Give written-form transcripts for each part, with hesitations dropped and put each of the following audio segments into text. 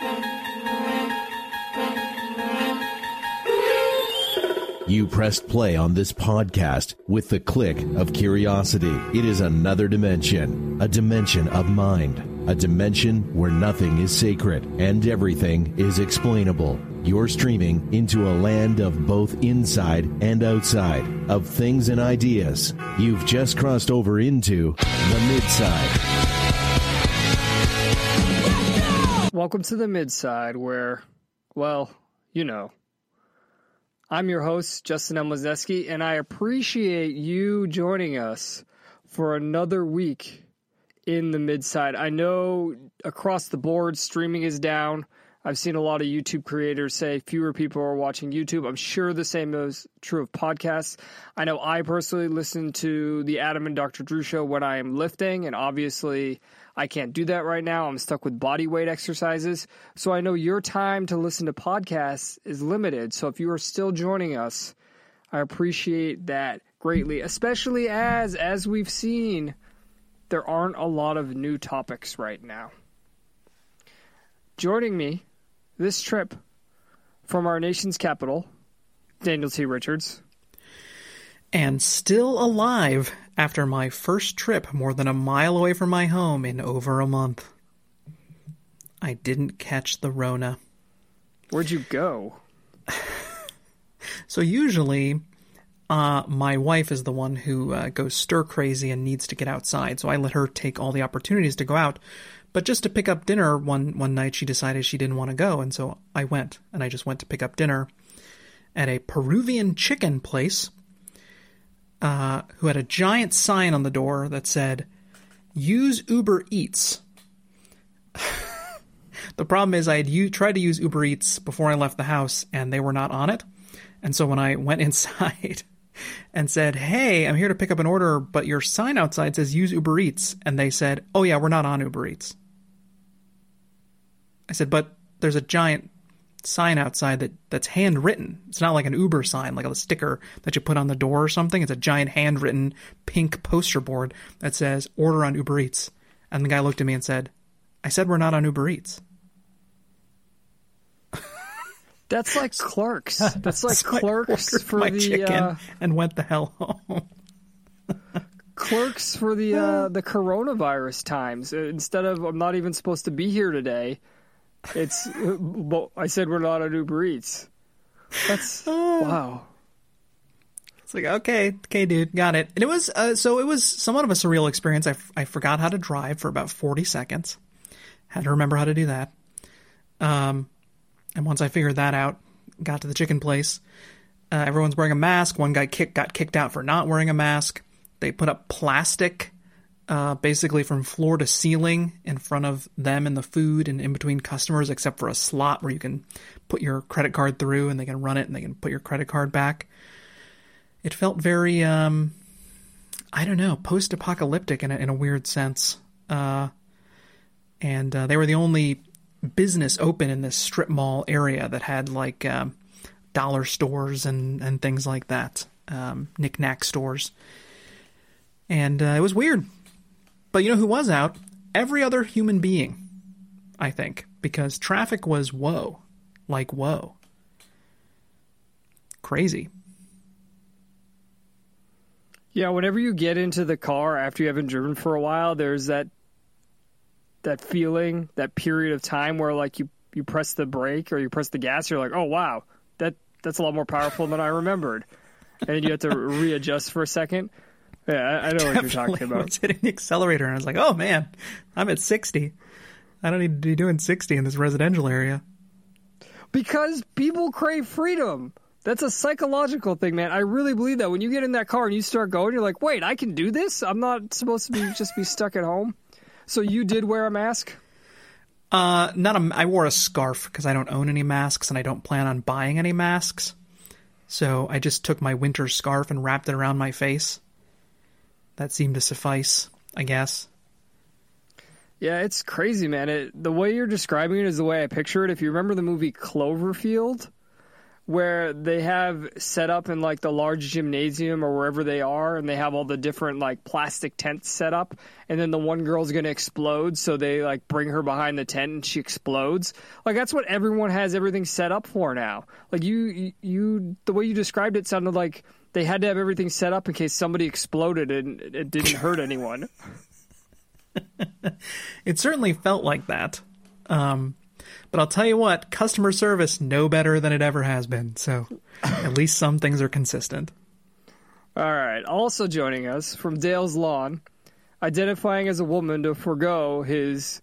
You pressed play on this podcast with the click of curiosity. It is another dimension, a dimension of mind, a dimension where nothing is sacred and everything is explainable. You're streaming into a land of both inside and outside, of things and ideas. You've just crossed over into the Midside. Welcome to the Midside, where, well, you know. I'm your host, Justin M. Wisniewski, and I appreciate you joining us for another week in the Midside. I know across the board, streaming is down. I've seen a lot of YouTube creators say fewer people are watching YouTube. I'm sure the same is true of podcasts. I know I personally listen to the Adam and Dr. Drew show when I am lifting, and obviously I can't do that right now. I'm stuck with body weight exercises. So I know your time to listen to podcasts is limited. So if you are still joining us, I appreciate that greatly, especially as we've seen, there aren't a lot of new topics right now. Joining me this trip from our nation's capital, Daniel T. Richards. And still alive after my first trip more than a mile away from my home in over a month. I didn't catch the Rona. Where'd you go? So usually, my wife is the one who goes stir crazy and needs to get outside, so I let her take all the opportunities to go out. But just to pick up dinner one night, she decided she didn't want to go, and so I went. And I just went to pick up dinner at a Peruvian chicken place who had a giant sign on the door that said, "Use Uber Eats." The problem is I had tried to use Uber Eats before I left the house, and they were not on it. And so when I went inside and said, "Hey, I'm here to pick up an order, but your sign outside says use Uber Eats," and they said, "Oh yeah, we're not on Uber Eats." I said, "But there's a giant sign outside that's handwritten. It's not like an Uber sign, like a sticker that you put on the door or something. It's a giant handwritten pink poster board that says order on Uber Eats." And the guy looked at me and said, "I said we're not on Uber Eats." That's like Clerks. That's like So Clerks for my the chicken and went the hell home. Clerks for the coronavirus times. Instead of I'm not even supposed to be here today, it's I said we're not on Uber Eats. That's wow. It's like, okay, dude, got it. And it was it was somewhat of a surreal experience. I forgot how to drive for about 40 seconds. Had to remember how to do that. And once I figured that out, got to the chicken place. Everyone's wearing a mask. One guy got kicked out for not wearing a mask. They put up plastic, basically from floor to ceiling in front of them and the food and in between customers, except for a slot where you can put your credit card through and they can run it and they can put your credit card back. It felt very, I don't know, post-apocalyptic in a weird sense. And they were the only business open in this strip mall area that had like dollar stores and things like that, knick-knack stores. And it was weird. But you know who was out? Every other human being, I think, because traffic was whoa. Like, whoa. Crazy. Yeah, whenever you get into the car after you haven't driven for a while, there's that feeling, that period of time where like you press the brake or you press the gas, you're like, oh wow, that's a lot more powerful than I remembered. And you have to readjust for a second. Yeah, I know what you're talking about. I was hitting the accelerator and I was like, oh man, I'm at 60. I don't need to be doing 60 in this residential area. Because people crave freedom. That's a psychological thing, man. I really believe that. When you get in that car and you start going, you're like, wait, I can do this? I'm not supposed to just be stuck at home? So you did wear a mask? I wore a scarf because I don't own any masks and I don't plan on buying any masks. So I just took my winter scarf and wrapped it around my face. That seemed to suffice, I guess. Yeah, it's crazy, man. The way you're describing it is the way I picture it. If you remember the movie Cloverfield, where they have set up in like the large gymnasium or wherever they are, and they have all the different like plastic tents set up, and then the one girl's going to explode, so they like bring her behind the tent and she explodes. Like that's what everyone has everything set up for now. Like you the way you described it sounded like they had to have everything set up in case somebody exploded and it didn't hurt anyone. It certainly felt like that. But I'll tell you what, customer service no better than it ever has been. So at least some things are consistent. All right. Also joining us from Dale's Lawn, identifying as a woman to forego his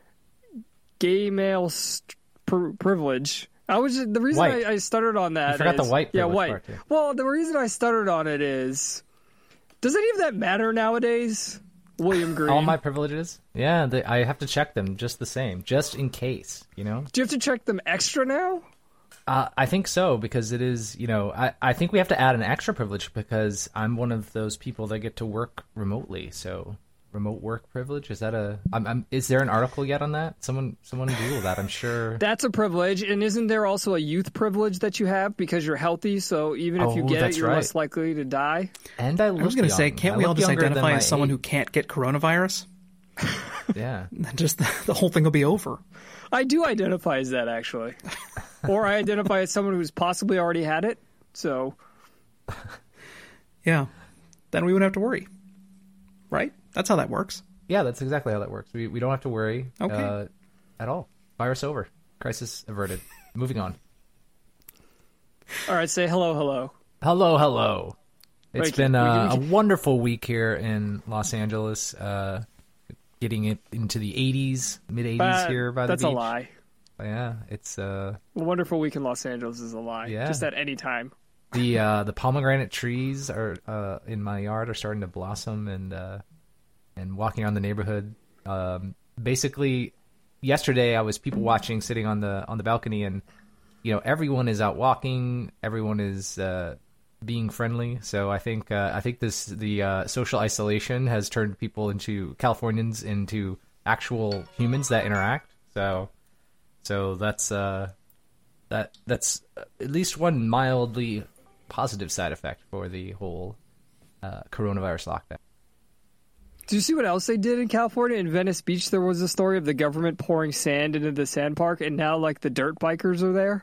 gay male privilege. The reason I stuttered on that. You forgot the white privilege white. part, too. Well, the reason I stuttered on it is, does any of that matter nowadays? William Green. All my privileges? Yeah, I have to check them just the same, just in case, you know? Do you have to check them extra now? I think so, because it is, you know, I think we have to add an extra privilege because I'm one of those people that get to work remotely. So, remote work privilege, is that is there an article yet on that? Someone Google that, I'm sure. That's a privilege, and isn't there also a youth privilege that you have because you're healthy, so even if you get it, you're less likely to die? And I was going to say, can't we all just identify as someone who can't get coronavirus? Yeah. Just the whole thing will be over. I do identify as that, actually. Or I identify as someone who's possibly already had it, so... Yeah. Then we wouldn't have to worry. Right? That's how that works. Yeah, that's exactly how that works. We don't have to worry at all. Virus over. Crisis averted. Moving on. All right, say hello, hello. Hello, hello. It's been a wonderful week here in Los Angeles. Getting it into the 80s, mid-80s here by the beach. That's a lie. Yeah, it's a wonderful week in Los Angeles is a lie. Yeah. Just at any time. The pomegranate trees are in my yard are starting to blossom, and walking around the neighborhood. Basically, yesterday I was people watching, sitting on the balcony, and you know everyone is out walking, everyone is being friendly. So I think the social isolation has turned people Californians into actual humans that interact. So that's that's at least one mildly positive side effect for the whole coronavirus lockdown. Do you see what else they did in California? In Venice Beach, there was a story of the government pouring sand into the sand park, and now like the dirt bikers are there.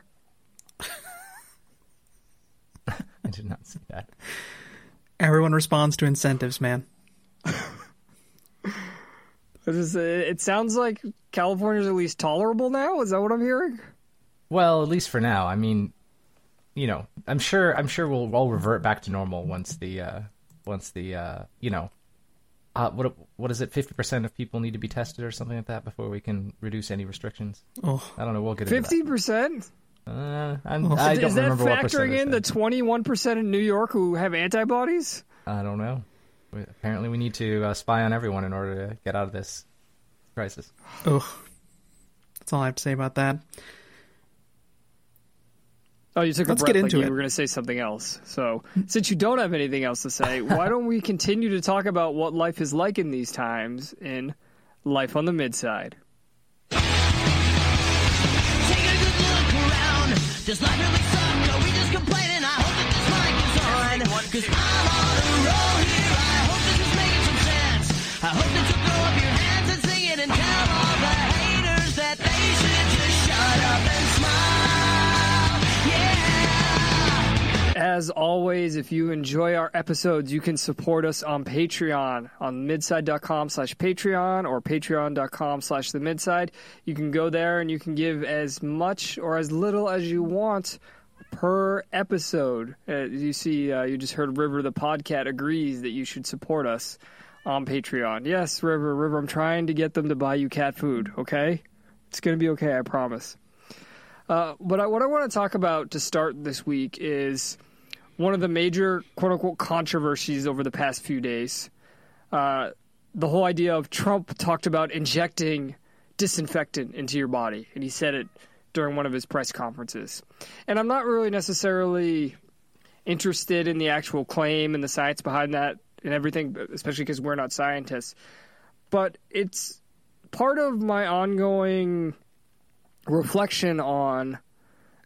I did not see that. Everyone responds to incentives, man. It sounds like California's at least tolerable now. Is that what I'm hearing? Well, at least for now. I mean, you know, I'm sure we'll all revert back to normal once the you know, what is it? 50% of people need to be tested or something like that before we can reduce any restrictions. Oh, I don't know. We'll get into 50%. I don't is that remember what percent. Factoring in the 21% in New York who have antibodies? I don't know. Apparently, we need to spy on everyone in order to get out of this crisis. Oh, that's all I have to say about that. Oh, you took Let's a breath get into like it. You were going to say something else. So, since you don't have anything else to say, why don't we continue to talk about what life is like in these times in Life on the Midside? Take a good look around. Does life really suck? Are we just complaining? I hope that this mic is on. Cause I'm on a roll here. I hope this is making some sense. I hope that you'll throw up your hands and sing it and tell all the haters that they should just shut up and smile. Yeah. As always, if you enjoy our episodes, you can support us on Patreon on midside.com/Patreon or patreon.com/themidside. You can go there and you can give as much or as little as you want per episode. You see, you just heard River the Podcat agrees that you should support us on Patreon. Yes, River, I'm trying to get them to buy you cat food, okay? It's going to be okay, I promise. But what I want to talk about to start this week is one of the major quote-unquote controversies over the past few days. The whole idea of Trump talked about injecting disinfectant into your body, and he said it during one of his press conferences. And I'm not really necessarily interested in the actual claim and the science behind that and everything, especially because we're not scientists. But it's part of my ongoing reflection on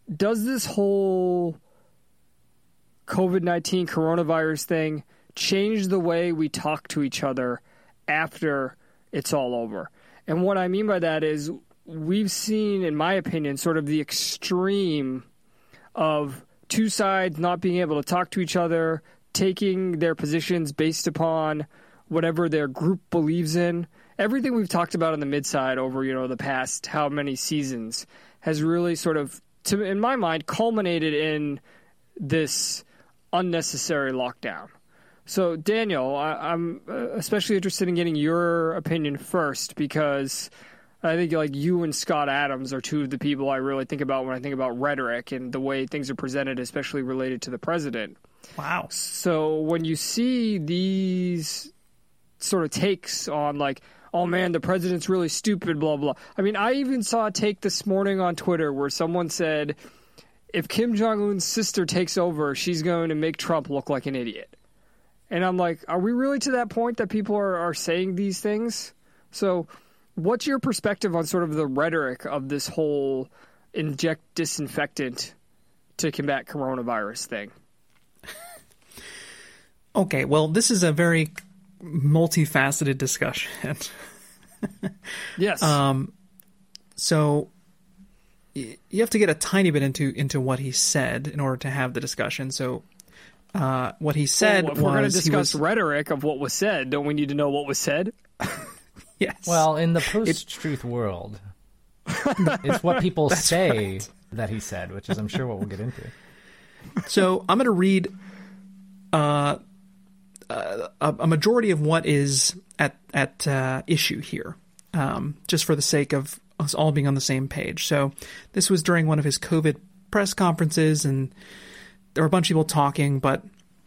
does this whole COVID-19 coronavirus thing change the way we talk to each other after it's all over? And what I mean by that is we've seen, in my opinion, sort of the extreme of two sides not being able to talk to each other, taking their positions based upon whatever their group believes in. Everything we've talked about on the mid-side over, the past how many seasons has really sort of, in my mind, culminated in this unnecessary lockdown. So, Daniel, I'm especially interested in getting your opinion first, because I think like you and Scott Adams are two of the people I really think about when I think about rhetoric and the way things are presented, especially related to the president. Wow. So when you see these sort of takes on like, oh man, the president's really stupid, blah, blah. I mean, I even saw a take this morning on Twitter where someone said, if Kim Jong-un's sister takes over, she's going to make Trump look like an idiot. And I'm like, are we really to that point that people are saying these things? So what's your perspective on sort of the rhetoric of this whole inject disinfectant to combat coronavirus thing? Okay, well, this is a very multifaceted discussion. Yes. So you have to get a tiny bit into what he said in order to have the discussion. So what he said if we're going to discuss rhetoric of what was said, don't we need to know what was said? Yes. Well, in the post-truth world, it's what people say that he said, which is, I'm sure, what we'll get into. So I'm going to read a majority of what is at issue here, just for the sake of us all being on the same page. So this was during one of his COVID press conferences, and there were a bunch of people talking, but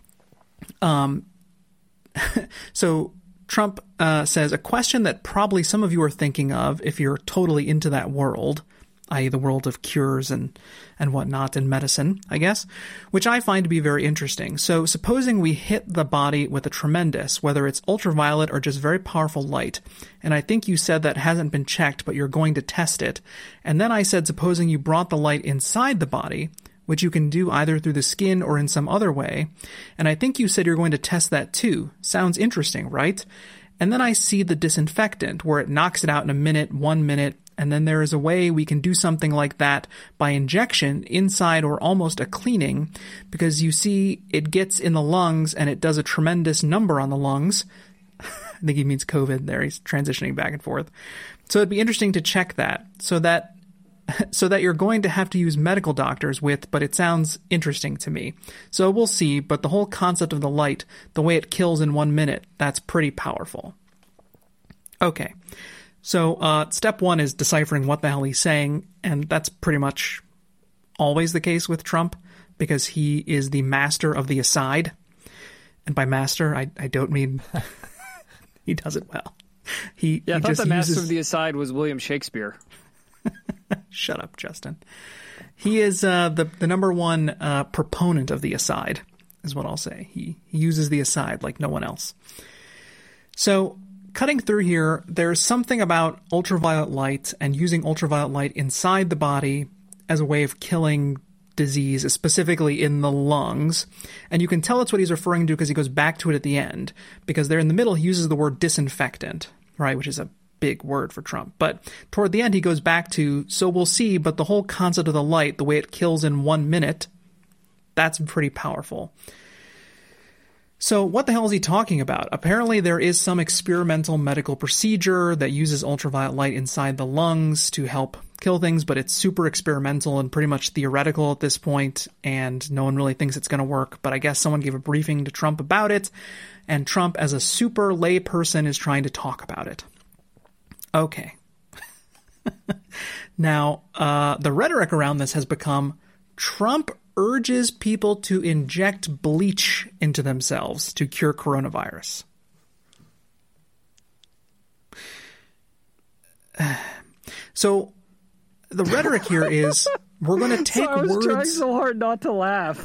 so Trump says, a question that probably some of you are thinking of if you're totally into that world, i.e. the world of cures and whatnot in medicine, I guess, which I find to be very interesting. So supposing we hit the body with a tremendous, whether it's ultraviolet or just very powerful light, and I think you said that hasn't been checked, but you're going to test it. And then I said, supposing you brought the light inside the body, which you can do either through the skin or in some other way. And I think you said you're going to test that too. Sounds interesting, right? And then I see the disinfectant where it knocks it out in a minute, 1 minute, and then there is a way we can do something like that by injection inside or almost a cleaning, because you see it gets in the lungs and it does a tremendous number on the lungs. I think he means COVID there. He's transitioning back and forth. So it'd be interesting to check that so that you're going to have to use medical doctors with, but it sounds interesting to me. So we'll see, but the whole concept of the light, the way it kills in 1 minute, that's pretty powerful. Okay, so step one is deciphering what the hell he's saying, and that's pretty much always the case with Trump, because he is the master of the aside. And by master, I don't mean he does it well. I thought the master of the aside was William Shakespeare. Shut up, Justin. He is the number one proponent of the aside, is what I'll say. He uses the aside like no one else. So, cutting through here, there's something about ultraviolet light and using ultraviolet light inside the body as a way of killing disease, specifically in the lungs. And you can tell it's what he's referring to because he goes back to it at the end, because there in the middle he uses the word disinfectant, right, which is a big word for Trump. But toward the end, he goes back to, so we'll see, but the whole concept of the light, the way it kills in 1 minute, that's pretty powerful. So what the hell is he talking about? Apparently there is some experimental medical procedure that uses ultraviolet light inside the lungs to help kill things, but it's super experimental and pretty much theoretical at this point, and no one really thinks it's going to work. But I guess someone gave a briefing to Trump about it, and Trump, as a super lay person, is trying to talk about it. Okay. Now, the rhetoric around this has become Trump urges people to inject bleach into themselves to cure coronavirus. So the rhetoric here is we're going to take words... I was trying so hard not to laugh.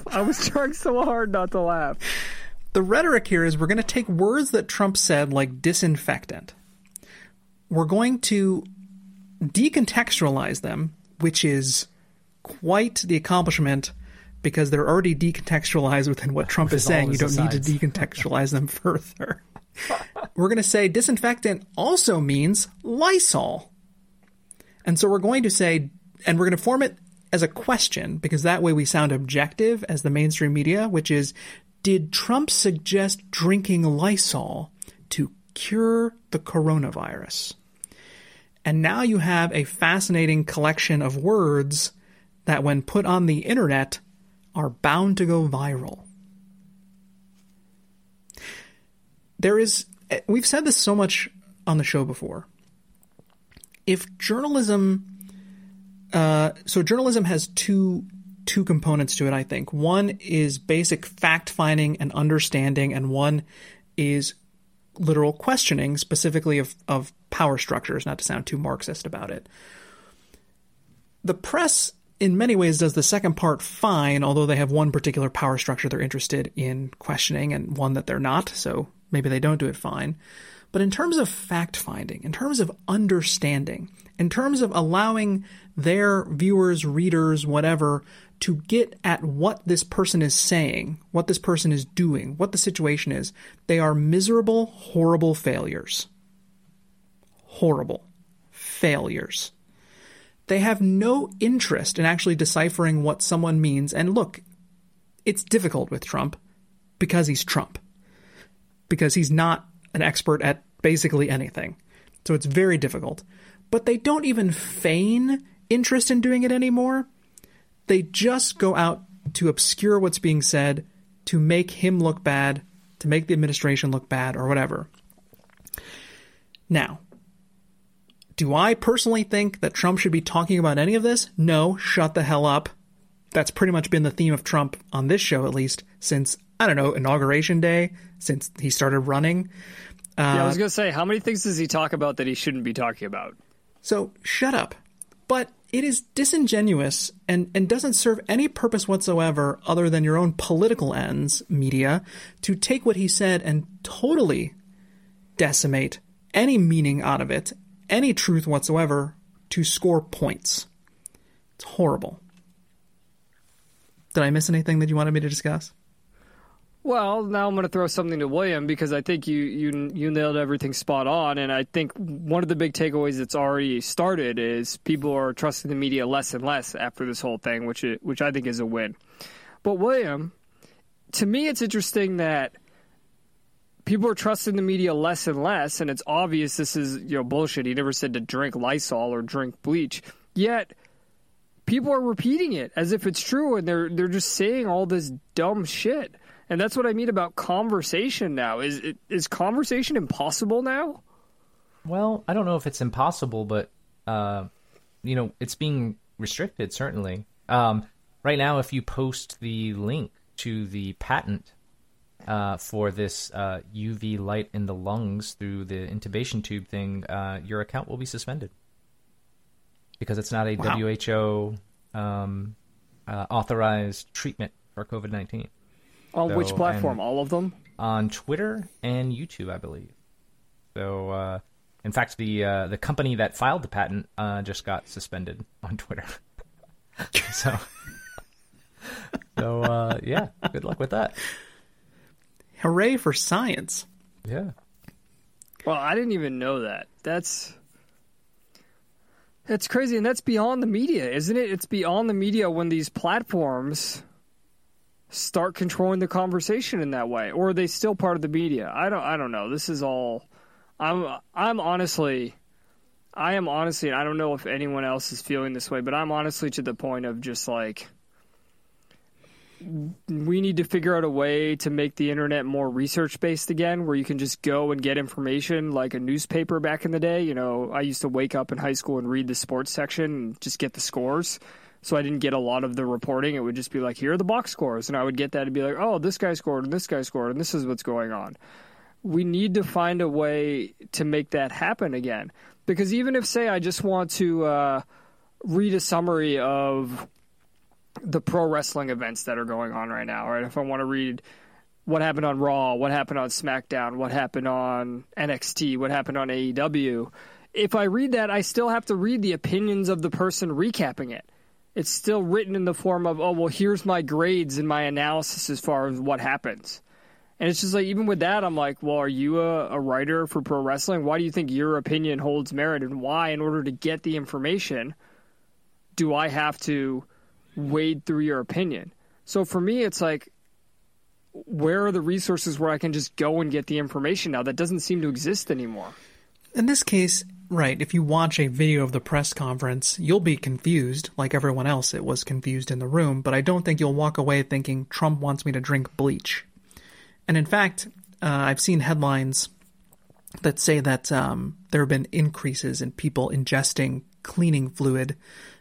The rhetoric here is we're going to take words that Trump said, like disinfectant. We're going to decontextualize them, which is quite the accomplishment because they're already decontextualized within what Trump is saying. You don't need to decontextualize them further. We're going to say disinfectant also means Lysol. And so we're going to say, and we're going to form it as a question, because that way we sound objective as the mainstream media, which is, did Trump suggest drinking Lysol to cure the coronavirus? And now you have a fascinating collection of words that, when put on the internet, are bound to go viral. We've said this so much on the show before. If journalism, so journalism has two components to it, I think. One is basic fact-finding and understanding, and one is literal questioning, specifically of power structures, not to sound too Marxist about it. The press, in many ways, does the second part fine, although they have one particular power structure they're interested in questioning and one that they're not, so maybe they don't do it fine. But in terms of fact-finding, in terms of understanding, in terms of allowing their viewers, readers, whatever, to get at what this person is saying, what this person is doing, what the situation is, they are miserable, horrible failures. Horrible failures. They have no interest in actually deciphering what someone means. And look, it's difficult with Trump because he's Trump. Because he's not an expert at basically anything. So it's very difficult. But they don't even feign interest in doing it anymore. They just go out to obscure what's being said, to make him look bad, to make the administration look bad, or whatever. Now, do I personally think that Trump should be talking about any of this? No, shut the hell up. That's pretty much been the theme of Trump on this show, at least, since, I don't know, Inauguration Day, since he started running. I was going to say, how many things does he talk about that he shouldn't be talking about? So, shut up. But it is disingenuous and doesn't serve any purpose whatsoever other than your own political ends, media, to take what he said and totally decimate any meaning out of it, any truth whatsoever, to score points. It's horrible. Did I miss anything that you wanted me to discuss? Well, now I'm going to throw something to William, because I think you nailed everything spot on, and I think one of the big takeaways that's already started is people are trusting the media less and less after this whole thing, which I think is a win. But William, to me, it's interesting that people are trusting the media less and less, and it's obvious this is bullshit. He never said to drink Lysol or drink bleach, yet people are repeating it as if it's true, and they're just saying all this dumb shit. And that's what I mean about conversation now. Is conversation impossible now? Well, I don't know if it's impossible, but, it's being restricted, certainly. Right now, if you post the link to the patent for this UV light in the lungs through the intubation tube thing, your account will be suspended. Because it's not a WHO authorized treatment for COVID-19. On which platform? All of them? On Twitter and YouTube, I believe. So, in fact, the company that filed the patent just got suspended on Twitter. So, yeah, good luck with that. Hooray for science. Yeah. Well, I didn't even know that. That's crazy, and that's beyond the media, isn't it? It's beyond the media when these platforms start controlling the conversation in that way, or are they still part of the media? I don't know. This is all. I am honestly, and I don't know if anyone else is feeling this way, but I'm honestly to the point of just like, we need to figure out a way to make the internet more research-based again, where you can just go and get information like a newspaper back in the day. I used to wake up in high school and read the sports section and just get the scores. So I didn't get a lot of the reporting. It would just be like, here are the box scores. And I would get that and be like, oh, this guy scored and this guy scored and this is what's going on. We need to find a way to make that happen again. Because even if, say, I just want to read a summary of the pro wrestling events that are going on right now, right? If I want to read what happened on Raw, what happened on SmackDown, what happened on NXT, what happened on AEW, if I read that, I still have to read the opinions of the person recapping it. it's still written in the form of, oh, well, here's my grades and my analysis as far as what happens. And it's just like, even with that, I'm like, well, are you a writer for pro wrestling? Why do you think your opinion holds merit? And why, in order to get the information, do I have to wade through your opinion? So for me, it's like, where are the resources where I can just go and get the information now? That doesn't seem to exist anymore. In this case, right, if you watch a video of the press conference, you'll be confused, like everyone else it was confused in the room, but I don't think you'll walk away thinking, Trump wants me to drink bleach. And in fact, I've seen headlines that say that there have been increases in people ingesting cleaning fluid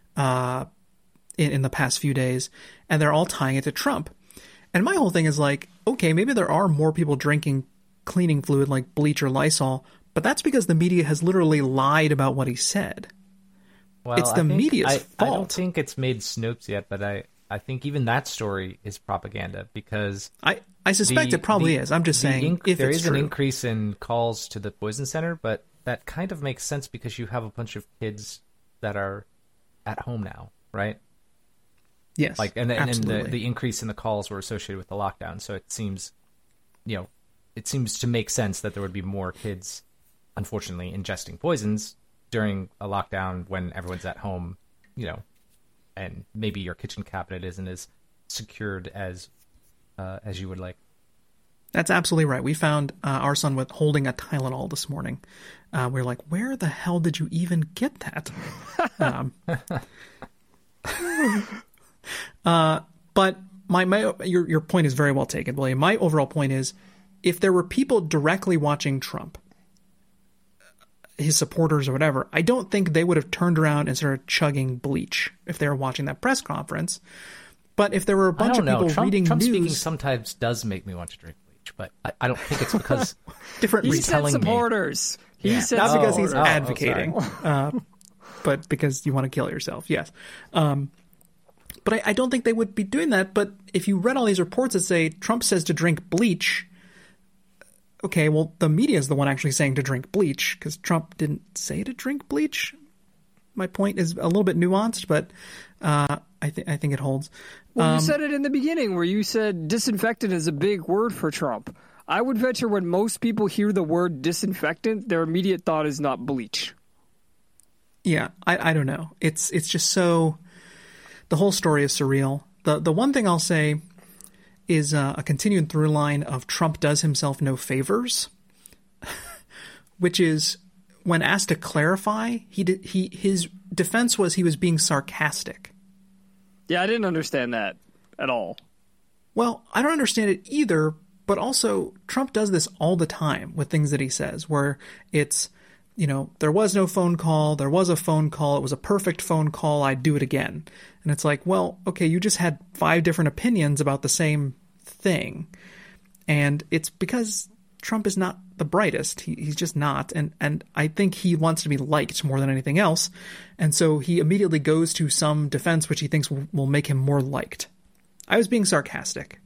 in the past few days, and they're all tying it to Trump. And my whole thing is like, okay, maybe there are more people drinking cleaning fluid like bleach or Lysol, but that's because the media has literally lied about what he said. Well, it's the media's fault. I don't think it's made Snopes yet, but I think even that story is propaganda because... I suspect it probably is. I'm just saying if there it's is true. an increase in calls to the poison center, but that kind of makes sense because you have a bunch of kids that are at home now, right? Yes, like and absolutely. the increase in the calls were associated with the lockdown, so it seems, it seems to make sense that there would be more kids, unfortunately, ingesting poisons during a lockdown when everyone's at home, and maybe your kitchen cabinet isn't as secured as you would like. That's absolutely right. We found our son with holding a Tylenol this morning. We were like, where the hell did you even get that? But your point is very well taken, William. My overall point is, if there were people directly watching Trump, his supporters or whatever, I don't think they would have turned around and started chugging bleach if they were watching that press conference. But if there were a bunch of people reading Trump news... speaking sometimes does make me want to drink bleach, but I don't think it's because... different he reasons. said supporters. He said Not because he's supporters. advocating, but because you want to kill yourself, yes. But I don't think they would be doing that. But if you read all these reports that say Trump says to drink bleach, okay, well, the media is the one actually saying to drink bleach because Trump didn't say to drink bleach. My point is a little bit nuanced, but I think it holds. Well, you said it in the beginning where you said disinfectant is a big word for Trump. I would venture when most people hear the word disinfectant, their immediate thought is not bleach. Yeah, I don't know. It's just so... The whole story is surreal. The one thing I'll say is a continued through line of Trump does himself no favors, which is when asked to clarify, his defense was he was being sarcastic. Yeah, I didn't understand that at all. Well, I don't understand it either, but also Trump does this all the time with things that he says, where it's, there was no phone call, there was a phone call, it was a perfect phone call, I'd do it again. And it's like, well, okay, you just had 5 different opinions about the same thing. And it's because Trump is not the brightest. He's just not. And I think he wants to be liked more than anything else. And so he immediately goes to some defense which he thinks will make him more liked. I was being sarcastic.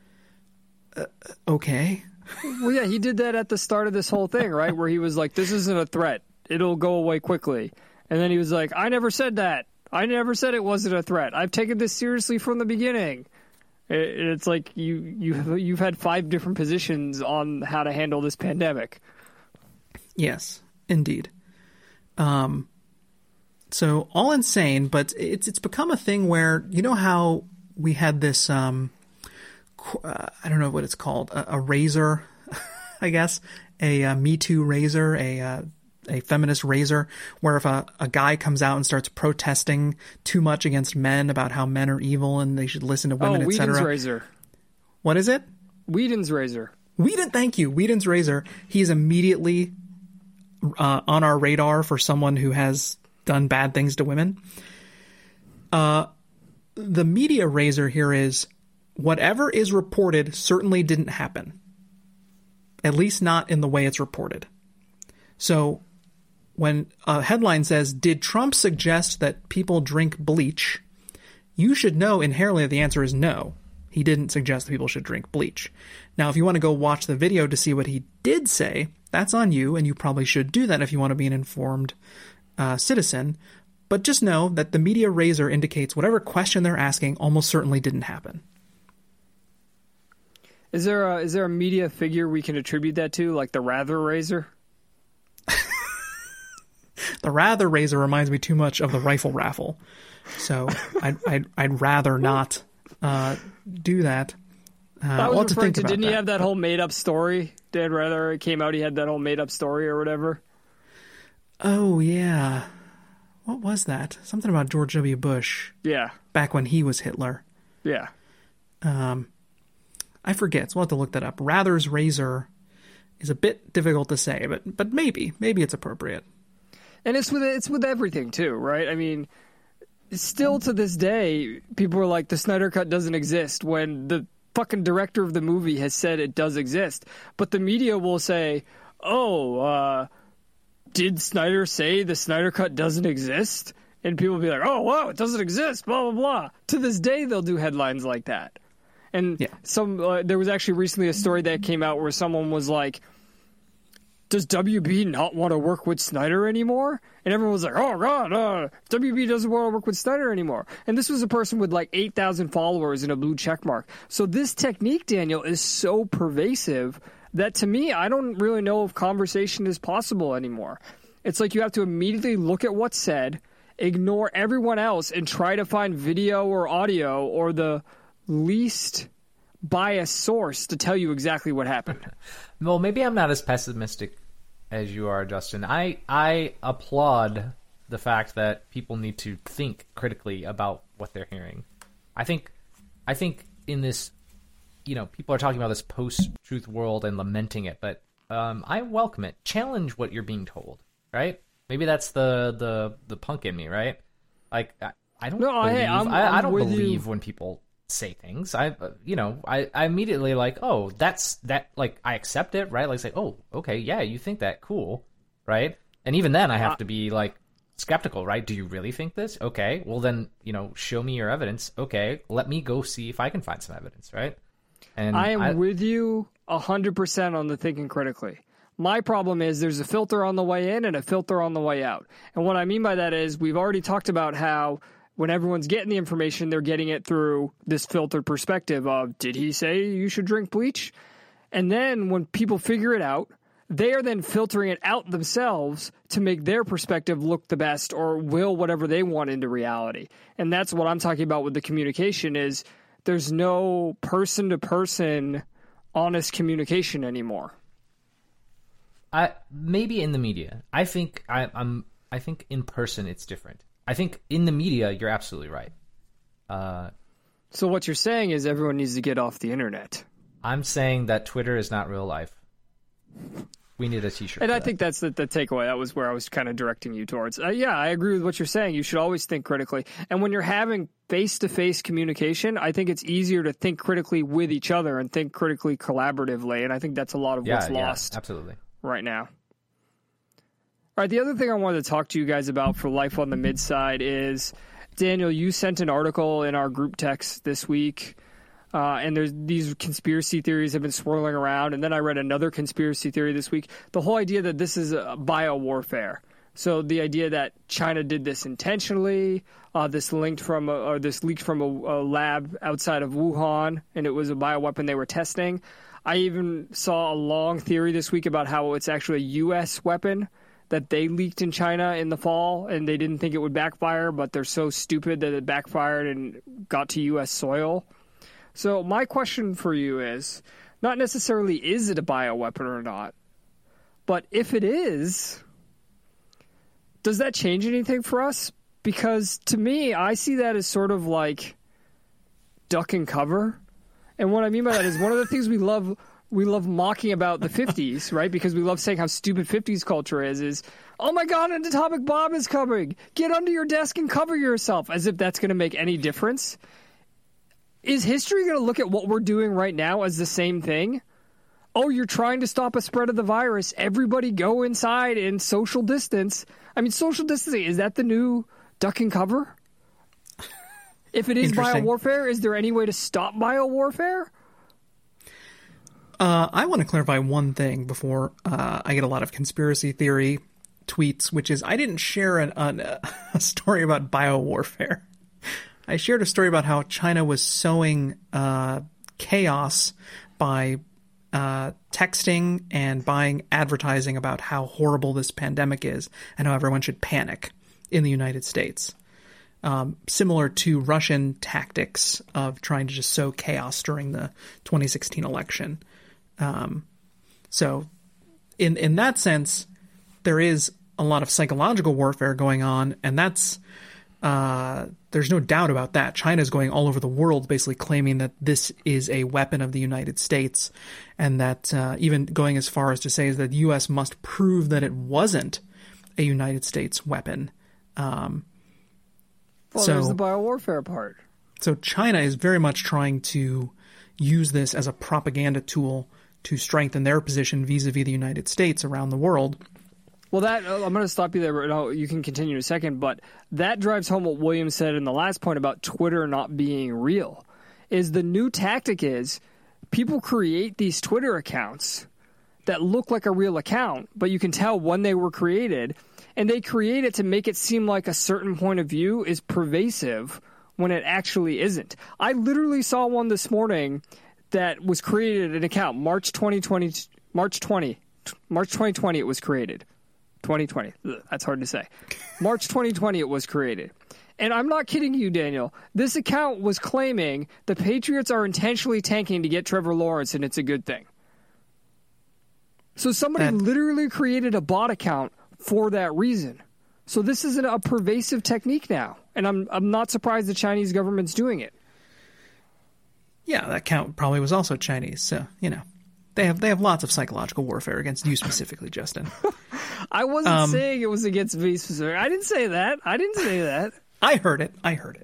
Okay. Well, yeah, he did that at the start of this whole thing, right? Where he was like, this isn't a threat. It'll go away quickly. And then he was like, I never said that. I never said it wasn't a threat. I've taken this seriously from the beginning. It's like you've had 5 different positions on how to handle this pandemic. Yes, indeed. So all insane, but it's become a thing where, how we had this, I don't know what it's called, a razor, I guess, a Me Too razor, a feminist razor, where if a guy comes out and starts protesting too much against men about how men are evil and they should listen to women, etc. Whedon's razor. What is it? Whedon's razor. Thank you. Whedon's razor. He's immediately on our radar for someone who has done bad things to women. The media razor here is whatever is reported certainly didn't happen. At least not in the way it's reported. So when a headline says, did Trump suggest that people drink bleach? You should know inherently the answer is no. He didn't suggest that people should drink bleach. Now, if you want to go watch the video to see what he did say, that's on you, and you probably should do that if you want to be an informed citizen. But just know that the media razor indicates whatever question they're asking almost certainly didn't happen. Is there a media figure we can attribute that to, like the Rather razor? The Rather razor reminds me too much of the rifle raffle, so I'd rather not do that. I was referring to, didn't that. he have that whole made up story? Dan Rather, it came out, he had that whole made up story or whatever. Oh yeah, what was that? Something about George W. Bush. Yeah, back when he was Hitler. Yeah. I forget, so we'll have to look that up. Rather's razor is a bit difficult to say, but maybe it's appropriate. And it's with everything too, right? I mean, still to this day, people are like, the Snyder Cut doesn't exist when the fucking director of the movie has said it does exist. But the media will say, did Snyder say the Snyder Cut doesn't exist? And people will be like, oh, wow, it doesn't exist, blah, blah, blah. To this day, they'll do headlines like that. And there was actually recently a story that came out where someone was like, does WB not want to work with Snyder anymore? And everyone was like, oh, God, WB doesn't want to work with Snyder anymore. And this was a person with like 8,000 followers and a blue check mark. So this technique, Daniel, is so pervasive that to me, I don't really know if conversation is possible anymore. It's like you have to immediately look at what's said, ignore everyone else, and try to find video or audio or the least biased source to tell you exactly what happened. Well, maybe I'm not as pessimistic as you are, Justin. I applaud the fact that people need to think critically about what they're hearing. I think in this, people are talking about this post-truth world and lamenting it, but I welcome it. Challenge what you're being told, right? Maybe that's the punk in me, right? Like I don't believe when people say things. I immediately like, oh, that's that, like I accept it, right? Like say, oh, okay, yeah, you think that, cool, right? And even then I have to be like skeptical, right? Do you really think this? Okay, well then, show me your evidence. Okay, let me go see if I can find some evidence, right? And I am with you 100% on the thinking critically. My problem is there's a filter on the way in and a filter on the way out. And what I mean by that is we've already talked about how when everyone's getting the information, they're getting it through this filtered perspective of, did he say you should drink bleach? And then when people figure it out, they are then filtering it out themselves to make their perspective look the best or will whatever they want into reality. And that's what I'm talking about with the communication is there's no person-to-person honest communication anymore. Maybe in the media. I think in person it's different. I think in the media, you're absolutely right. So what you're saying is everyone needs to get off the internet. I'm saying that Twitter is not real life. We need a t-shirt. And I think that's the takeaway. That was where I was kind of directing you towards. Yeah, I agree with what you're saying. You should always think critically. And when you're having face-to-face communication, I think it's easier to think critically with each other and think critically collaboratively. And I think that's a lot of what's lost absolutely right now. All right, the other thing I wanted to talk to you guys about for Life on the Midside is, Daniel, you sent an article in our group text this week, and there's these conspiracy theories have been swirling around, and then I read another conspiracy theory this week. The whole idea that this is a biowarfare. So the idea that China did this intentionally, this leaked from a lab outside of Wuhan, and it was a bioweapon they were testing. I even saw a long theory this week about how it's actually a U.S. weapon that they leaked in China in the fall, and they didn't think it would backfire, but they're so stupid that it backfired and got to U.S. soil. So my question for you is, not necessarily is it a bioweapon or not, but if it is, does that change anything for us? Because to me, I see that as sort of like duck and cover. And what I mean by that is one of the things we love mocking about the 50s, right? Because we love saying how stupid 50s culture is, oh my God, an atomic bomb is coming. Get under your desk and cover yourself, as if that's going to make any difference. Is history going to look at what we're doing right now as the same thing? Oh, you're trying to stop a spread of the virus. Everybody go inside and social distance. I mean, social distancing, is that the new duck and cover? If it is biowarfare, is there any way to stop biowarfare? I want to clarify one thing before I get a lot of conspiracy theory tweets, which is I didn't share a story about biowarfare. I shared a story about how China was sowing chaos by texting and buying advertising about how horrible this pandemic is and how everyone should panic in the United States. Similar to Russian tactics of trying to just sow chaos during the 2016 election. So in that sense, there is a lot of psychological warfare going on, and that's there's no doubt about that. China's going all over the world basically claiming that this is a weapon of the United States, and that even going as far as to say that the U.S. must prove that it wasn't a United States weapon. Well, there's the biowarfare part. So China is very much trying to use this as a propaganda tool to strengthen their position vis-a-vis the United States around the world. Well, that I'm going to stop you there. But no, you can continue in a second. But that drives home what William said in the last point about Twitter not being real. Is the new tactic is people create these Twitter accounts that look like a real account, but you can tell when they were created, and they create it to make it seem like a certain point of view is pervasive when it actually isn't. I literally saw one this morning that was created an account March 2020 it was created. 2020. Ugh, that's hard to say. March 2020 it was created. And I'm not kidding you, Daniel. This account was claiming the Patriots are intentionally tanking to get Trevor Lawrence and it's a good thing. So somebody literally created a bot account for that reason. So this is a pervasive technique now. And I'm not surprised the Chinese government's doing it. Yeah, that account probably was also Chinese. So, they have lots of psychological warfare against you specifically, Justin. I wasn't saying it was against me specifically. I didn't say that. I heard it.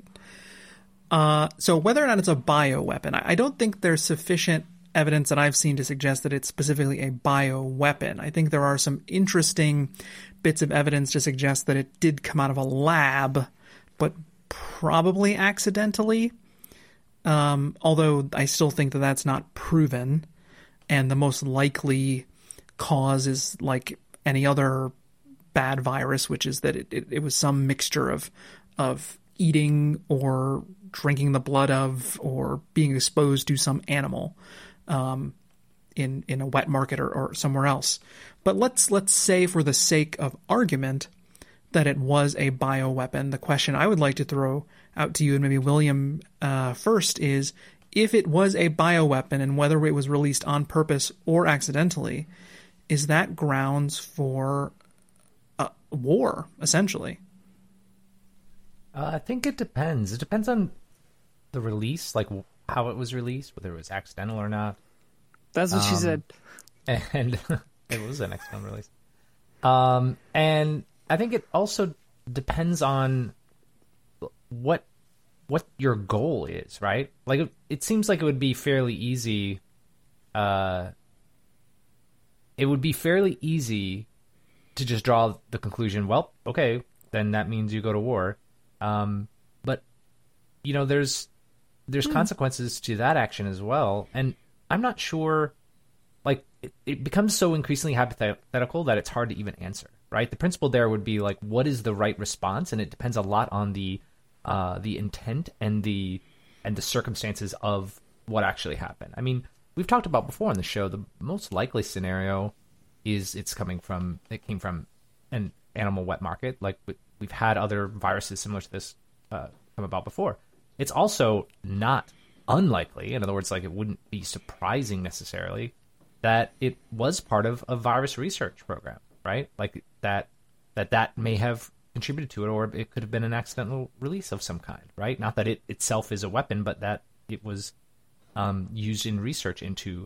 So whether or not it's a bioweapon, I don't think there's sufficient evidence that I've seen to suggest that it's specifically a bioweapon. I think there are some interesting bits of evidence to suggest that it did come out of a lab, but probably accidentally. Although I still think that that's not proven. And the most likely cause is like any other bad virus, which is that it was some mixture of eating or drinking the blood of or being exposed to some animal in a wet market or somewhere else. But let's say for the sake of argument that it was a bioweapon. The question I would like to throw out to you and maybe William first is, if it was a bioweapon and whether it was released on purpose or accidentally, is that grounds for war, essentially? I think it depends. It depends on the release, like how it was released, whether it was accidental or not. That's what she said. And it was an accidental release. And I think it also depends on what your goal is, right? Like, it seems like it would be fairly easy. It would be fairly easy to just draw the conclusion, well, okay, then that means you go to war. But, there's consequences to that action as well. And I'm not sure, like, it becomes so increasingly hypothetical that it's hard to even answer, right? The principle there would be, like, what is the right response? And it depends a lot on the intent and the circumstances of what actually happened. I mean, we've talked about before on the show, the most likely scenario is it came from an animal wet market. Like, we've had other viruses similar to this come about before. It's also not unlikely, in other words, like, it wouldn't be surprising necessarily, that it was part of a virus research program, right? Like, that may have contributed to it, or it could have been an accidental release of some kind, right? Not that it itself is a weapon, but that it was used in research into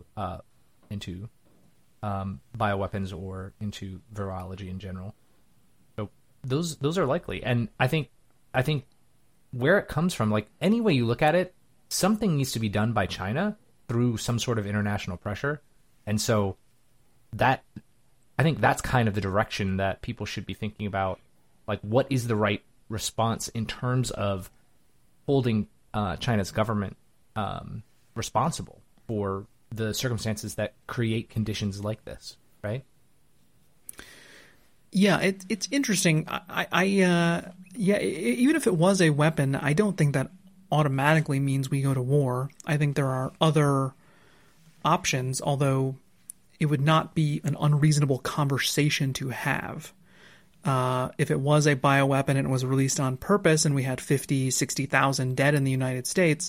bioweapons or into virology in general. So those are likely, and I think where it comes from, like, any way you look at it, something needs to be done by China through some sort of international pressure, and so I think that's kind of the direction that people should be thinking about. Like, what is the right response in terms of holding China's government responsible for the circumstances that create conditions like this, right? Yeah, it's interesting. Even if it was a weapon, I don't think that automatically means we go to war. I think there are other options, although it would not be an unreasonable conversation to have. If it was a bioweapon and it was released on purpose and we had 50, 60,000 dead in the United States,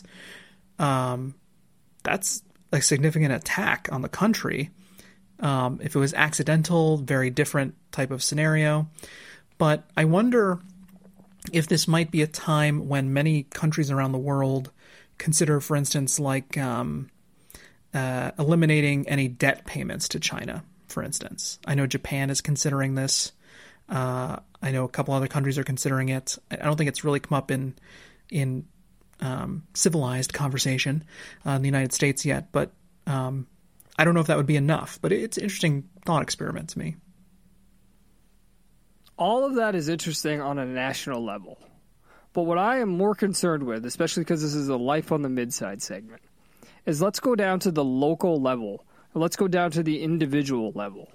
that's a significant attack on the country. If it was accidental, very different type of scenario. But I wonder if this might be a time when many countries around the world consider, for instance, like eliminating any debt payments to China, for instance. I know Japan is considering this. I know a couple other countries are considering it. I don't think it's really come up in civilized conversation in the United States yet, but I don't know if that would be enough, but it's an interesting thought experiment to me. All of that is interesting on a national level. But what I am more concerned with, especially because this is a Life on the Midside segment, is let's go down to the local level. And let's go down to the individual level.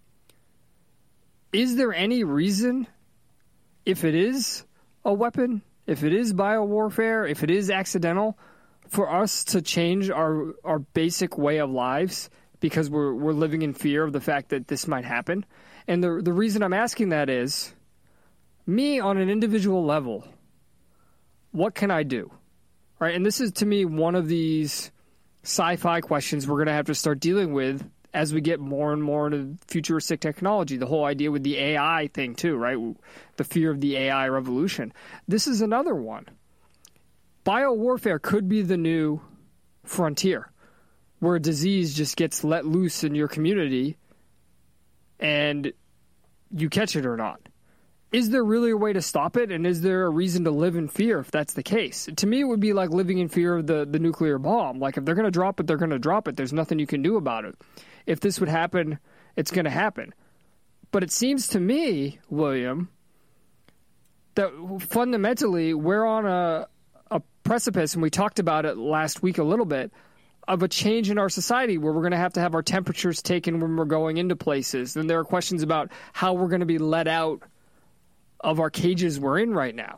Is there any reason, if it is a weapon, if it is biowarfare, if it is accidental, for us to change our basic way of lives because we're living in fear of the fact that this might happen? And the reason I'm asking that is, me on an individual level, what can I do? Right? And this is, to me, one of these sci-fi questions we're going to have to start dealing with as we get more and more into futuristic technology. The whole idea with the AI thing too, right? The fear of the AI revolution. This is another one. Biowarfare could be the new frontier, where a disease just gets let loose in your community and you catch it or not. Is there really a way to stop it? And is there a reason to live in fear if that's the case? To me, it would be like living in fear of the nuclear bomb. Like, if they're going to drop it, they're going to drop it. There's nothing you can do about it. If this would happen, it's going to happen. But it seems to me, William, that fundamentally we're on a precipice, and we talked about it last week a little bit, of a change in our society where we're going to have our temperatures taken when we're going into places. And there are questions about how we're going to be let out of our cages we're in right now.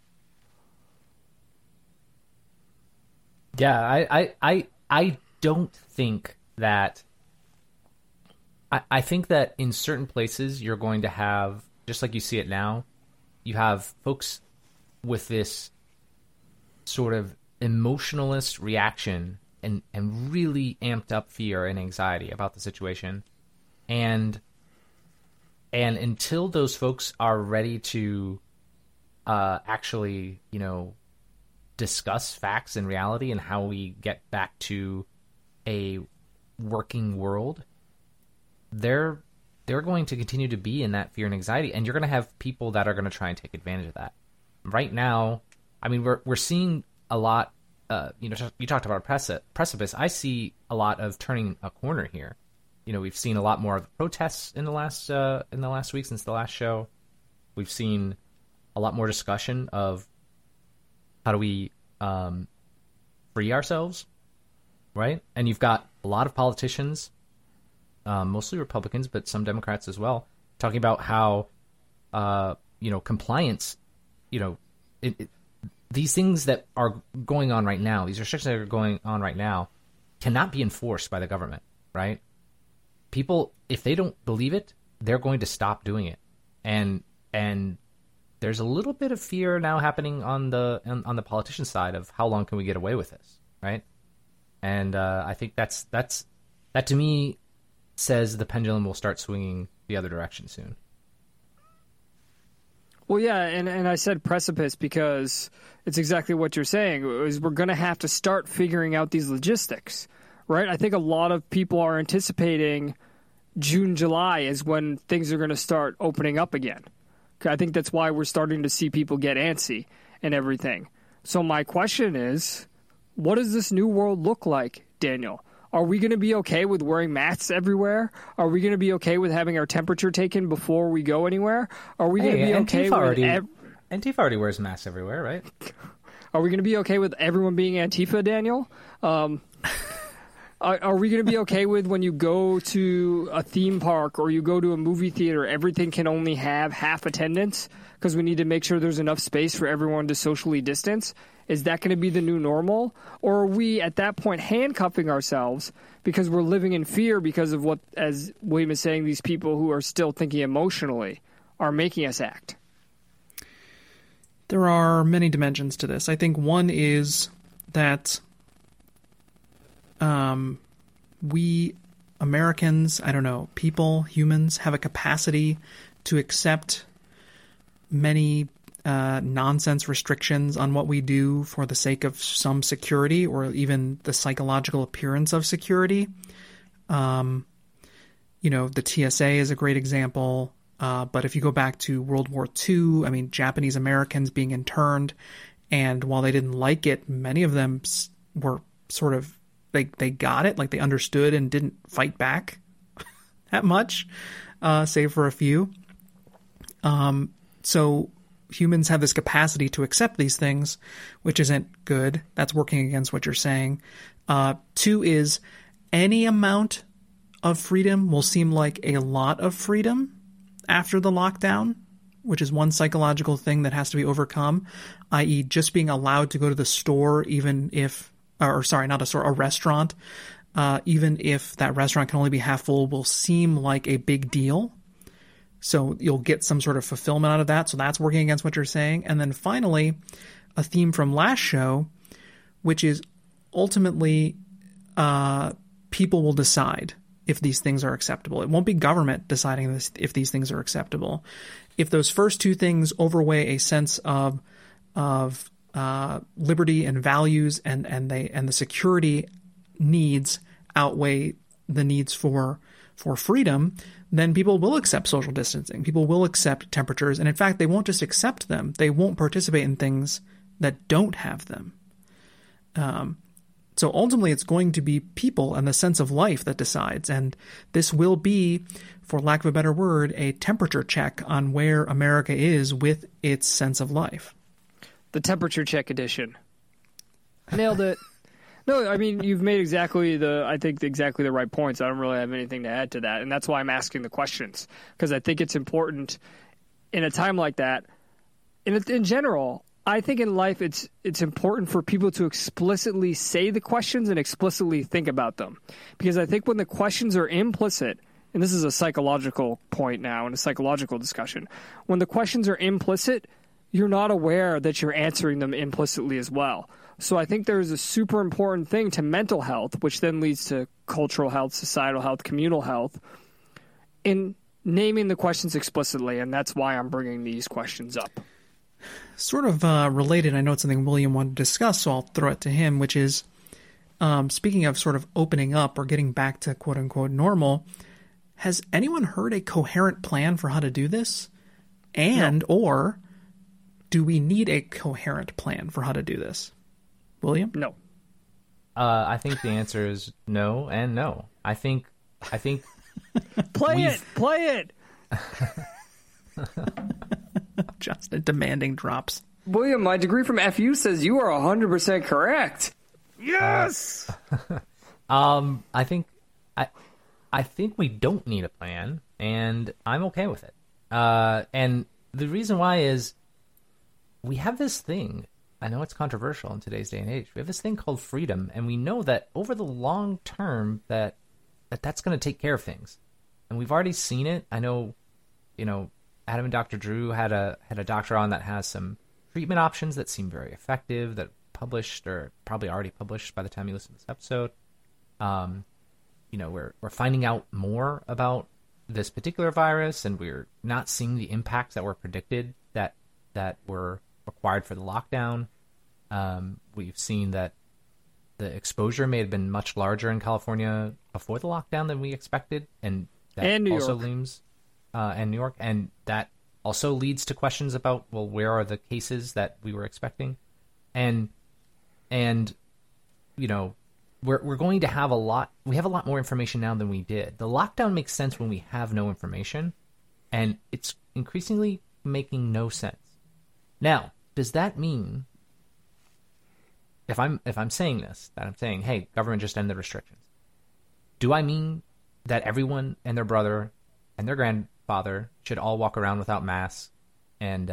Yeah, I don't think that... I think that in certain places you're going to have, just like you see it now, you have folks with this sort of emotionalist reaction and really amped up fear and anxiety about the situation. And until those folks are ready to actually, discuss facts and reality and how we get back to a working world, they're going to continue to be in that fear and anxiety, and you're going to have people that are going to try and take advantage of that. Right now, I mean, we're seeing a lot. You talked about a precipice. I see a lot of turning a corner here. We've seen a lot more of protests in the last week since the last show. We've seen a lot more discussion of how do we free ourselves, right? And you've got a lot of politicians, mostly Republicans, but some Democrats as well, talking about how compliance, these things that are going on right now, these restrictions that are going on right now, cannot be enforced by the government, right? People, if they don't believe it, they're going to stop doing it, and there's a little bit of fear now happening on the politician side of how long can we get away with this, right? And I think that to me says the pendulum will start swinging the other direction soon. Well, yeah, and I said precipice because it's exactly what you're saying, is we're going to have to start figuring out these logistics, right? I think a lot of people are anticipating June, July is when things are going to start opening up again. I think that's why we're starting to see people get antsy and everything. So my question is, what does this new world look like, Daniel? Are we going to be okay with wearing masks everywhere? Are we going to be okay with having our temperature taken before we go anywhere? Are we going to be okay with... Antifa already wears masks everywhere, right? Are we going to be okay with everyone being Antifa, Daniel? Are we going to be okay with when you go to a theme park or you go to a movie theater, everything can only have half attendance because we need to make sure there's enough space for everyone to socially distance? Is that going to be the new normal? Or are we at that point handcuffing ourselves because we're living in fear because of what, as William is saying, these people who are still thinking emotionally are making us act? There are many dimensions to this. I think one is that we Americans, I don't know, people, humans, have a capacity to accept many nonsense restrictions on what we do for the sake of some security or even the psychological appearance of security. The TSA is a great example. But if you go back to World War II, I mean, Japanese Americans being interned, and while they didn't like it, many of them were sort of, they got it, like they understood and didn't fight back that much, save for a few. So humans have this capacity to accept these things, which isn't good. That's working against what you're saying. Two is any amount of freedom will seem like a lot of freedom after the lockdown, which is one psychological thing that has to be overcome, i.e. just being allowed to go to the store even if, or sorry, not a store, a restaurant, even if that restaurant can only be half full, will seem like a big deal. So you'll get some sort of fulfillment out of that. So that's working against what you're saying. And then finally, a theme from last show, which is ultimately people will decide if these things are acceptable. It won't be government deciding this, if these things are acceptable. If those first two things overweigh a sense of liberty and values, and the security needs outweigh the needs for freedom, then people will accept social distancing. People will accept temperatures. And in fact, they won't just accept them. They won't participate in things that don't have them. So ultimately, it's going to be people and the sense of life that decides. And this will be, for lack of a better word, a temperature check on where America is with its sense of life. The temperature check edition. Nailed it. No, I mean, you've made exactly the right points. I don't really have anything to add to that. And that's why I'm asking the questions, because I think it's important in a time like that. In general, I think in life it's important for people to explicitly say the questions and explicitly think about them. Because I think when the questions are implicit, and this is a psychological point now and a psychological discussion, when the questions are implicit, you're not aware that you're answering them implicitly as well. So I think there's a super important thing to mental health, which then leads to cultural health, societal health, communal health, in naming the questions explicitly, and that's why I'm bringing these questions up. Sort of related, I know it's something William wanted to discuss, so I'll throw it to him, which is, speaking of sort of opening up or getting back to quote-unquote normal, has anyone heard a coherent plan for how to do this? And, no. Or do we need a coherent plan for how to do this? William? No. I think the answer is no and no. I think Play it! Justin demanding drops. William, my degree from FU says you are 100% correct. Yes! I think we don't need a plan, and I'm okay with it. And the reason why is we have this thing. I know it's controversial in today's day and age. We have this thing called freedom, and we know that over the long term that's going to take care of things. And we've already seen it. I know, Adam and Dr. Drew had a doctor on that has some treatment options that seem very effective, that published or probably already published by the time you listen to this episode. We're finding out more about this particular virus, and we're not seeing the impacts that were predicted that were required for the lockdown. We've seen that the exposure may have been much larger in California before the lockdown than we expected, and that New also York. leads and New York, and that also leads to questions about, well, where are the cases that we were expecting, and we're going to have a lot. We have a lot more information now than we did. The lockdown makes sense when we have no information, and it's increasingly making no sense. Now, does that mean, if I'm saying this, that I'm saying, hey, government just end the restrictions, Do I mean that everyone and their brother and their grandfather should all walk around without masks and,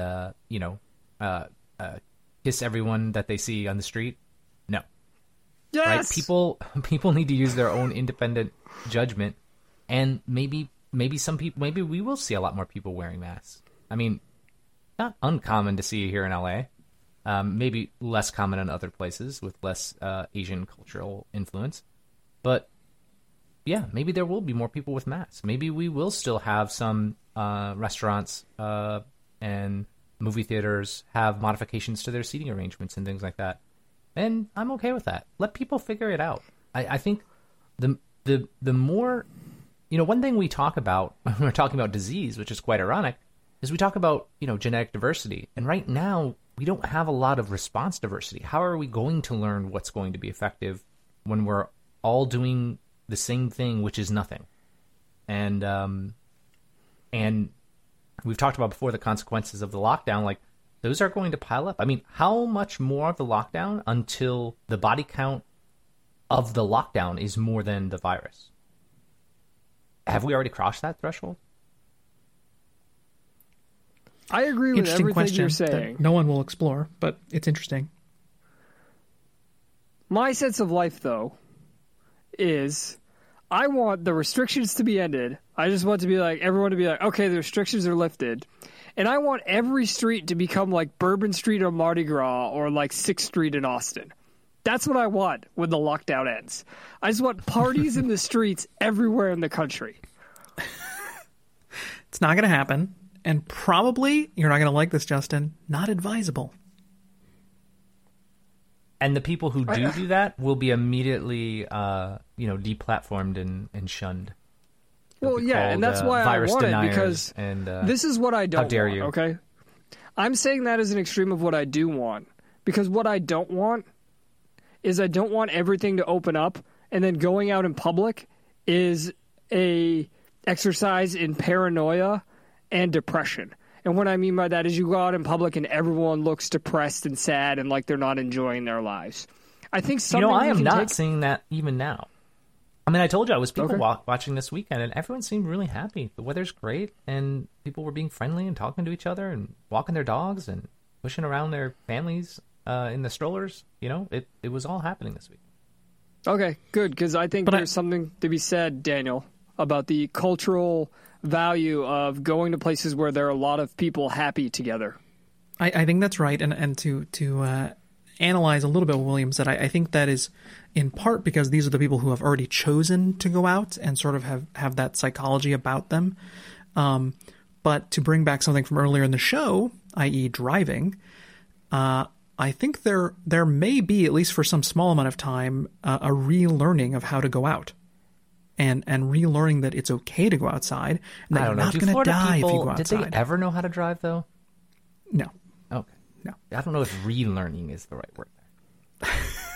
kiss everyone that they see on the street? No. Yes! Right? People need to use their own independent judgment, and maybe we will see a lot more people wearing masks. I mean, not uncommon to see here in LA. Maybe less common in other places with less Asian cultural influence. But yeah, maybe there will be more people with masks. Maybe we will still have some restaurants and movie theaters have modifications to their seating arrangements and things like that. And I'm okay with that. Let people figure it out. I think the more, one thing we talk about when we're talking about disease, which is quite ironic, is we talk about, genetic diversity. And right now, we don't have a lot of response diversity. How are we going to learn what's going to be effective when we're all doing the same thing, which is nothing? And we've talked about before the consequences of the lockdown. Like, those are going to pile up. I mean, how much more of the lockdown until the body count of the lockdown is more than the virus? Have we already crossed that threshold? I agree with Interesting everything question you're saying. that no one will explore, but it's interesting. My sense of life, though, is I want the restrictions to be ended. I just want to be like, everyone to be like, okay, the restrictions are lifted. And I want every street to become like Bourbon Street or Mardi Gras or like 6th Street in Austin. That's what I want when the lockdown ends. I just want parties in the streets everywhere in the country. It's not going to happen. And probably, you're not going to like this, Justin, not advisable. And the people who do that will be immediately, deplatformed and shunned. Well, yeah, and that's why I want it, because this is what I don't how dare want, you. okay? I'm saying that as an extreme of what I do want, because what I don't want is I don't want everything to open up, and then going out in public is a exercise in paranoia and depression. And what I mean by that is you go out in public and everyone looks depressed and sad and like they're not enjoying their lives. I think something I am not seeing that even now. I mean, I told you I was people Okay. watching this weekend, and everyone seemed really happy. The weather's great, and people were being friendly and talking to each other and walking their dogs and pushing around their families in the strollers. It was all happening this week. Okay, good, because I think there's something to be said, Daniel, about the cultural value of going to places where there are a lot of people happy together. I think that's right. And to analyze a little bit what William said, I think that is in part because these are the people who have already chosen to go out and sort of have that psychology about them. But to bring back something from earlier in the show, i.e. driving, I think there may be, at least for some small amount of time, a relearning of how to go out. And relearning that it's okay to go outside and that you're not going to die if you go outside. Did they ever know how to drive, though? No. Okay. No. I don't know if relearning is the right word there.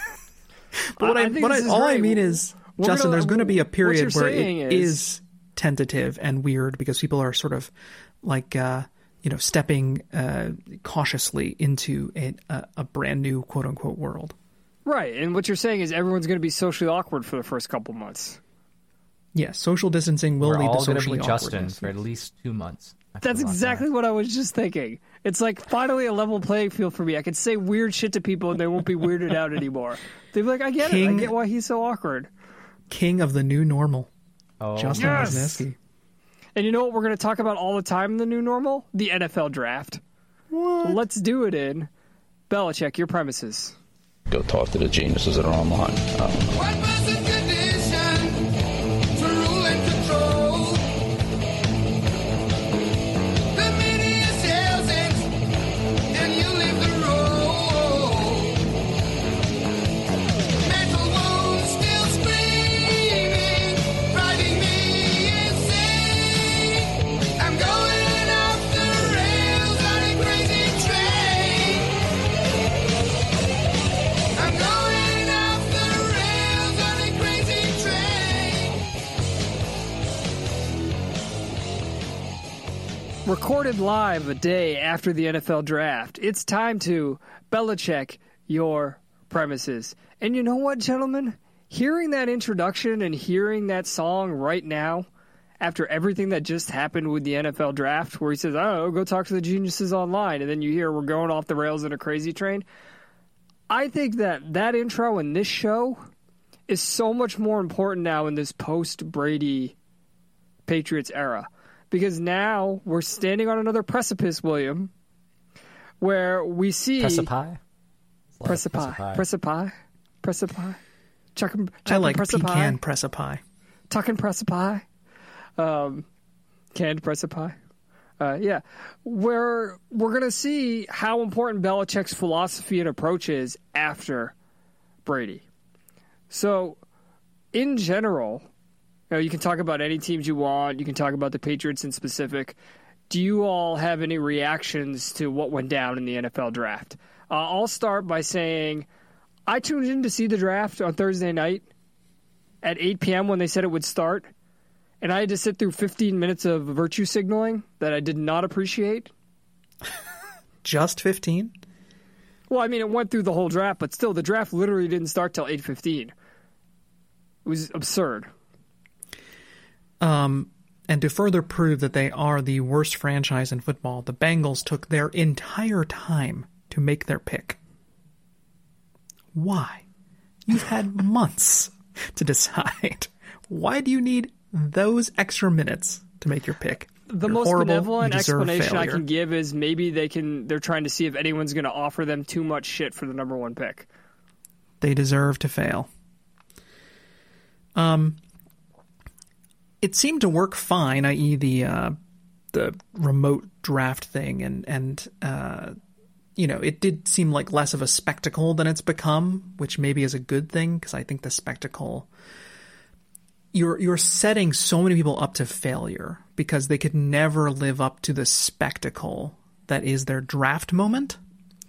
But all I mean is, Justin, there's going to be a period where it is tentative and weird because people are sort of like, stepping cautiously into a brand new quote unquote world. Right. And what you're saying is everyone's going to be socially awkward for the first couple months. Yeah, social distancing will lead to socially awkwardness. We're all going to be Justin for at least 2 months. That's exactly what I was just thinking. It's like finally a level playing field for me. I can say weird shit to people and they won't be weirded out anymore. They'll be like, I get it. I get why he's so awkward. King of the new normal. Oh, Justin Wisniewski. And you know what we're going to talk about all the time in the new normal? The NFL draft. What? Let's do it in Belichick, your premises. Go talk to the geniuses that are online. Recorded live a day after the NFL draft, it's time to Belichick your premises. And you know what, gentlemen? hearing that introduction and hearing that song right now, after everything that just happened with the NFL draft, where he says, "Oh, go talk to the geniuses online," and then you hear we're going off the rails in a crazy train. I think that intro in this show is so much more important now in this post-Brady Patriots era, because now we're standing on another precipice, William, where we see Precipice. I like pecan precipice. Tucking precipice. Canned precipice. Yeah. We're going to see how important Belichick's philosophy and approach is after Brady. So, in general, you can talk about any teams you want. You can talk about the Patriots in specific. Do you all have any reactions to what went down in the NFL draft? I'll start by saying I tuned in to see the draft on Thursday night at 8 p.m. when they said it would start, and I had to sit through 15 minutes of virtue signaling that I did not appreciate. Just 15? Well, I mean, it went through the whole draft, but still, the draft literally didn't start till 8:15. It was absurd. And to further prove that they are the worst franchise in football, the Bengals took their entire time to make their pick. Why? You've had months to decide. Why do you need those extra minutes to make your pick? The You're most horrible. benevolent You deserve explanation I failure. can give is maybe they're trying to see if anyone's going to offer them too much shit for the number one pick. They deserve to fail. It seemed to work fine, i.e. the remote draft thing, and it did seem like less of a spectacle than it's become, which maybe is a good thing, because I think the spectacle, you're setting so many people up to failure because they could never live up to the spectacle that is their draft moment.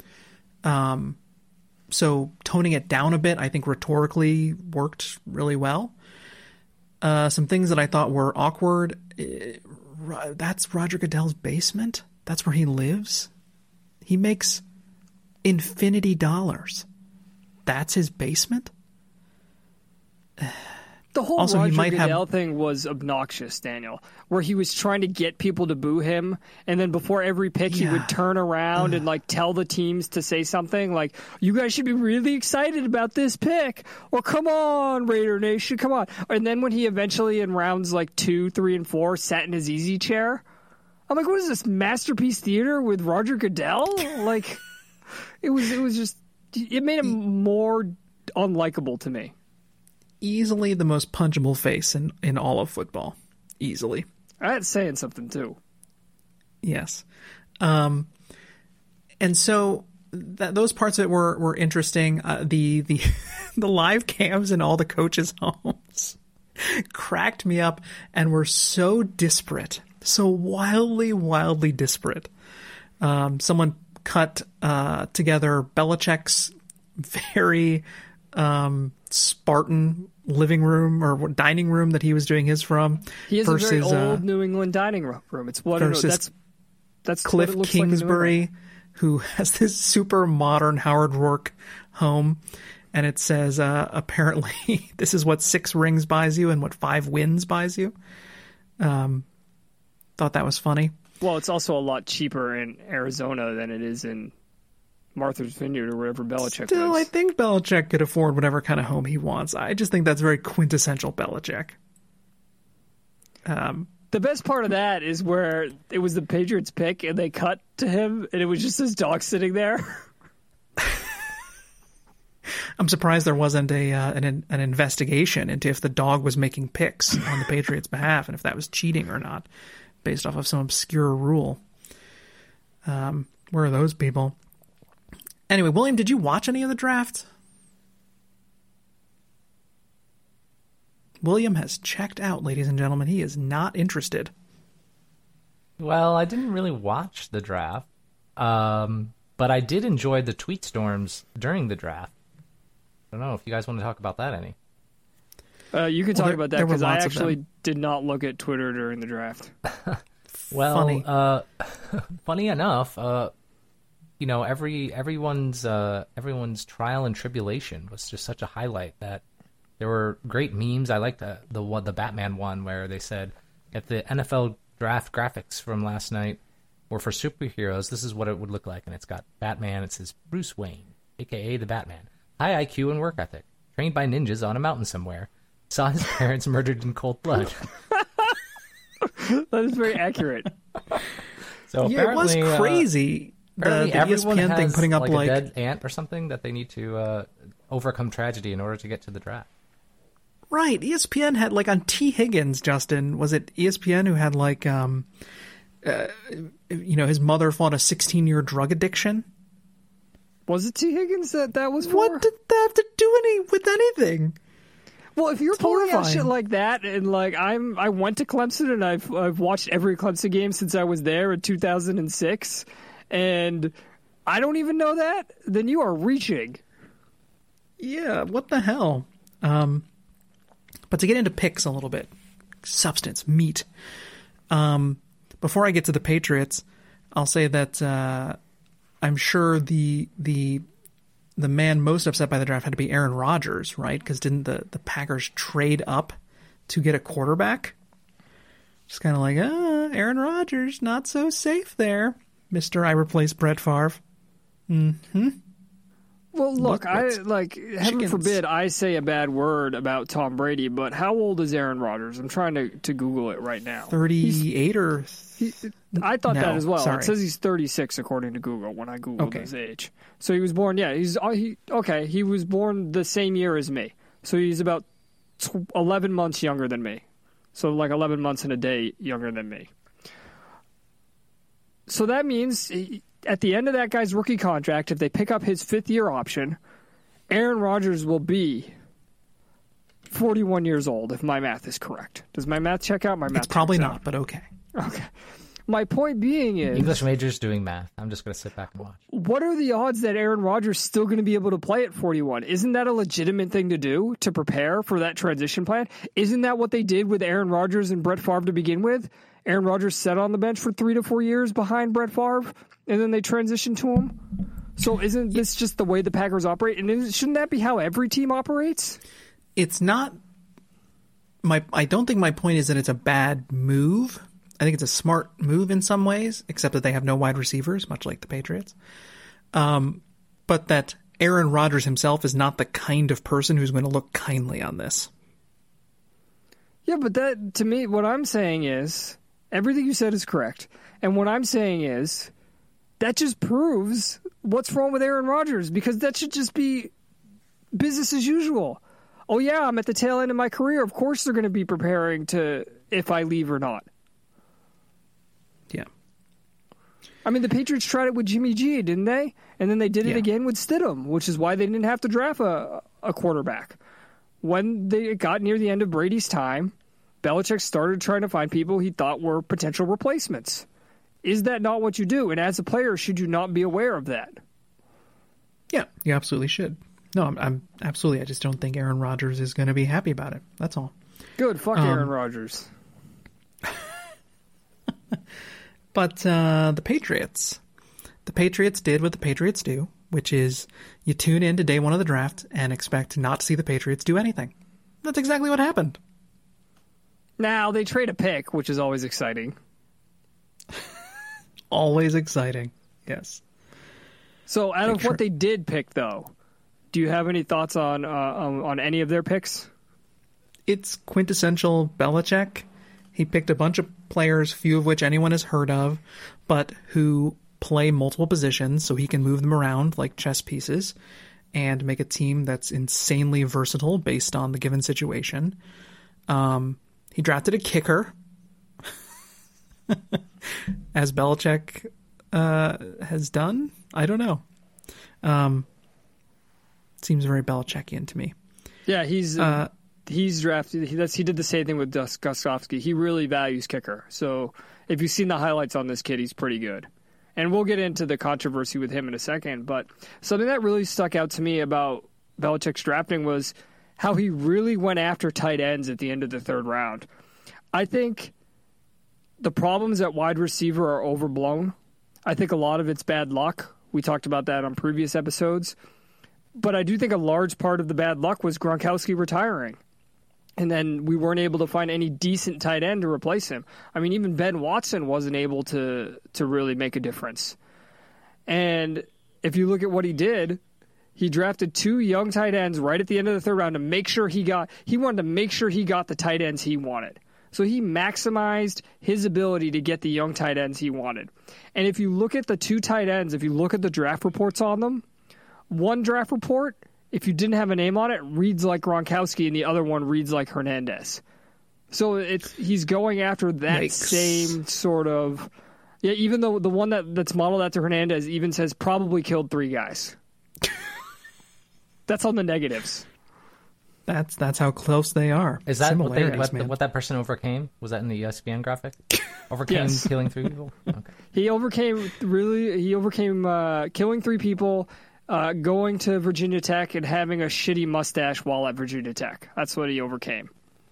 So toning it down a bit, I think rhetorically worked really well. Some things that I thought were awkward. That's Roger Goodell's basement. That's where he lives. He makes infinity dollars. That's his basement. The whole Also, he Roger might Goodell have- thing was obnoxious, Daniel, where he was trying to get people to boo him, and then before every pick, he Yeah. would turn around and tell the teams to say something like, "You guys should be really excited about this pick," or "Come on, Raider Nation, come on." And then when he eventually, in rounds 2, 3, and 4, sat in his easy chair, I'm like, "What is this, Masterpiece Theater with Roger Goodell?" It was just, it made him more unlikable to me. Easily the most punchable face in all of football. Easily. That's saying something too. Yes. And so those parts of it were interesting. The the live cams in all the coaches' homes cracked me up and were so disparate, so wildly disparate. Someone cut together Belichick's very Spartan living room or dining room that he was doing his from. He has versus, a very old New England dining room. It's what versus that's Cliff what it looks like in New Kingsbury, England. who has this super modern Howard Rourke home, and it says apparently this is what 6 rings buys you and what 5 wins buys you. Thought that was funny. Well, it's also a lot cheaper in Arizona than it is in Martha's Vineyard or wherever Belichick Still, I lives. think Belichick could afford whatever kind of home he wants. I just think that's very quintessential Belichick. The best part of that is where it was the Patriots pick and they cut to him and it was just his dog sitting there. I'm surprised there wasn't an investigation into if the dog was making picks on the Patriots' behalf and if that was cheating or not, based off of some obscure rule. Where are those people? Anyway, William, did you watch any of the draft? William has checked out, ladies and gentlemen. He is not interested. Well, I didn't really watch the draft, but I did enjoy the tweet storms during the draft. I don't know if you guys want to talk about that any. You can talk there- about that there were because I lots of actually them. did not look at Twitter during the draft. Well, Funny. funny enough, everyone's trial and tribulation was just such a highlight that There were great memes. I liked the Batman one where they said, if the NFL draft graphics from last night were for superheroes, this is what it would look like. And it's got Batman. It says Bruce Wayne, a.k.a. the Batman. High IQ and work ethic. Trained by ninjas on a mountain somewhere. Saw his parents murdered in cold blood. That is very accurate. So Yeah, it was crazy. The everyone ESPN has thing putting up like like a dead aunt or something that they need to overcome tragedy in order to get to the draft. right. ESPN had like on T. Higgins, Justin. Was it ESPN who had like his mother fought a 16-year drug addiction? Was it T. Higgins that was for? What did that have to do with anything? Well, if you're It's pulling out horrifying. shit like that, and like I went to Clemson and I've watched every Clemson game since I was there in 2006, and I don't even know that, then you are reaching. Yeah, what the hell? But to get into picks a little bit, substance, meat. Before I get to the Patriots, I'll say that I'm sure the man most upset by the draft had to be Aaron Rodgers, right? Because didn't the Packers trade up to get a quarterback? Just kind of like, Aaron Rodgers, not so safe there, Mr. I replaced Brett Favre. Well, look, what's heaven chickens. forbid I say a bad word about Tom Brady, but how old is Aaron Rodgers? I'm trying to Google it right now. 38 or... I thought No, that as well. sorry. It says he's 36 according to Google when I Googled Okay. his age. So he was born, he was born the same year as me. So he's about 11 months younger than me. So like 11 months and a day younger than me. So that means at the end of that guy's rookie contract, if they pick up his 5th-year option, Aaron Rodgers will be 41 years old, if my math is correct. Does my math check out? My math It's probably checks not, out. but okay. Okay. My point being is, English majors doing math. I'm just going to sit back and watch. what are the odds that Aaron Rodgers is still going to be able to play at 41? Isn't that a legitimate thing to do to prepare for that transition plan? Isn't that what they did with Aaron Rodgers and Brett Favre to begin with? Aaron Rodgers sat on the bench for 3 to 4 years behind Brett Favre, and then they transitioned to him. So isn't this just the way the Packers operate? And shouldn't that be how every team operates? It's not... I don't think my point is that it's a bad move. I think it's a smart move in some ways, except that they have no wide receivers, much like the Patriots. But that Aaron Rodgers himself is not the kind of person who's going to look kindly on this. Yeah, but that, to me, what I'm saying is, everything you said is correct. And what I'm saying is, that just proves what's wrong with Aaron Rodgers, because that should just be business as usual. Oh yeah, I'm at the tail end of my career. Of course they're going to be preparing to, if I leave or not. Yeah. I mean, the Patriots tried it with Jimmy G, didn't they? And then they did it Yeah. again with Stidham, which is why they didn't have to draft a quarterback. When they got near the end of Brady's time, Belichick started trying to find people he thought were potential replacements. Is that not what you do? And as a player, should you not be aware of that? Yeah, you absolutely should. No, I'm absolutely. I just don't think Aaron Rodgers is going to be happy about it. That's all. Good. Fuck Aaron Rodgers. But the Patriots did what the Patriots do, which is you tune in to day one of the draft and expect not to see the Patriots do anything. That's exactly what happened. Now, they trade a pick, which is always exciting. Always exciting. Yes. So, out of Picture- what they did pick, though, do you have any thoughts on any of their picks? It's quintessential Belichick. He picked a bunch of players, few of which anyone has heard of, but who play multiple positions so he can move them around like chess pieces and make a team that's insanely versatile based on the given situation. He drafted a kicker, as Belichick has done. I don't know. Seems very Belichickian to me. Yeah, he's drafted. He did the same thing with Gostkowski. He really values kicker. So if you've seen the highlights on this kid, he's pretty good. And we'll get into the controversy with him in a second. But something that really stuck out to me about Belichick's drafting was how he really went after tight ends at the end of the 3rd round. I think the problems at wide receiver are overblown. I think a lot of it's bad luck. We talked about that on previous episodes. But I do think a large part of the bad luck was Gronkowski retiring. And then we weren't able to find any decent tight end to replace him. I mean, even Ben Watson wasn't able to really make a difference. And if you look at what he did, he drafted 2 young tight ends right at the end of the third round to make sure he wanted to make sure he got the tight ends he wanted. So he maximized his ability to get the young tight ends he wanted. And if you look at the 2 tight ends, if you look at the draft reports on them, one draft report, if you didn't have a name on it, reads like Gronkowski, and the other one reads like Hernandez. So he's going after that same sort of... Yeah, even though the one that's modeled after Hernandez even says probably killed 3 guys. That's on the negatives. That's how close they are. Is that what that person overcame? Was that in the ESPN graphic? Overcame killing 3 people? Okay. He overcame killing 3 people, going to Virginia Tech, and having a shitty mustache while at Virginia Tech. That's what he overcame.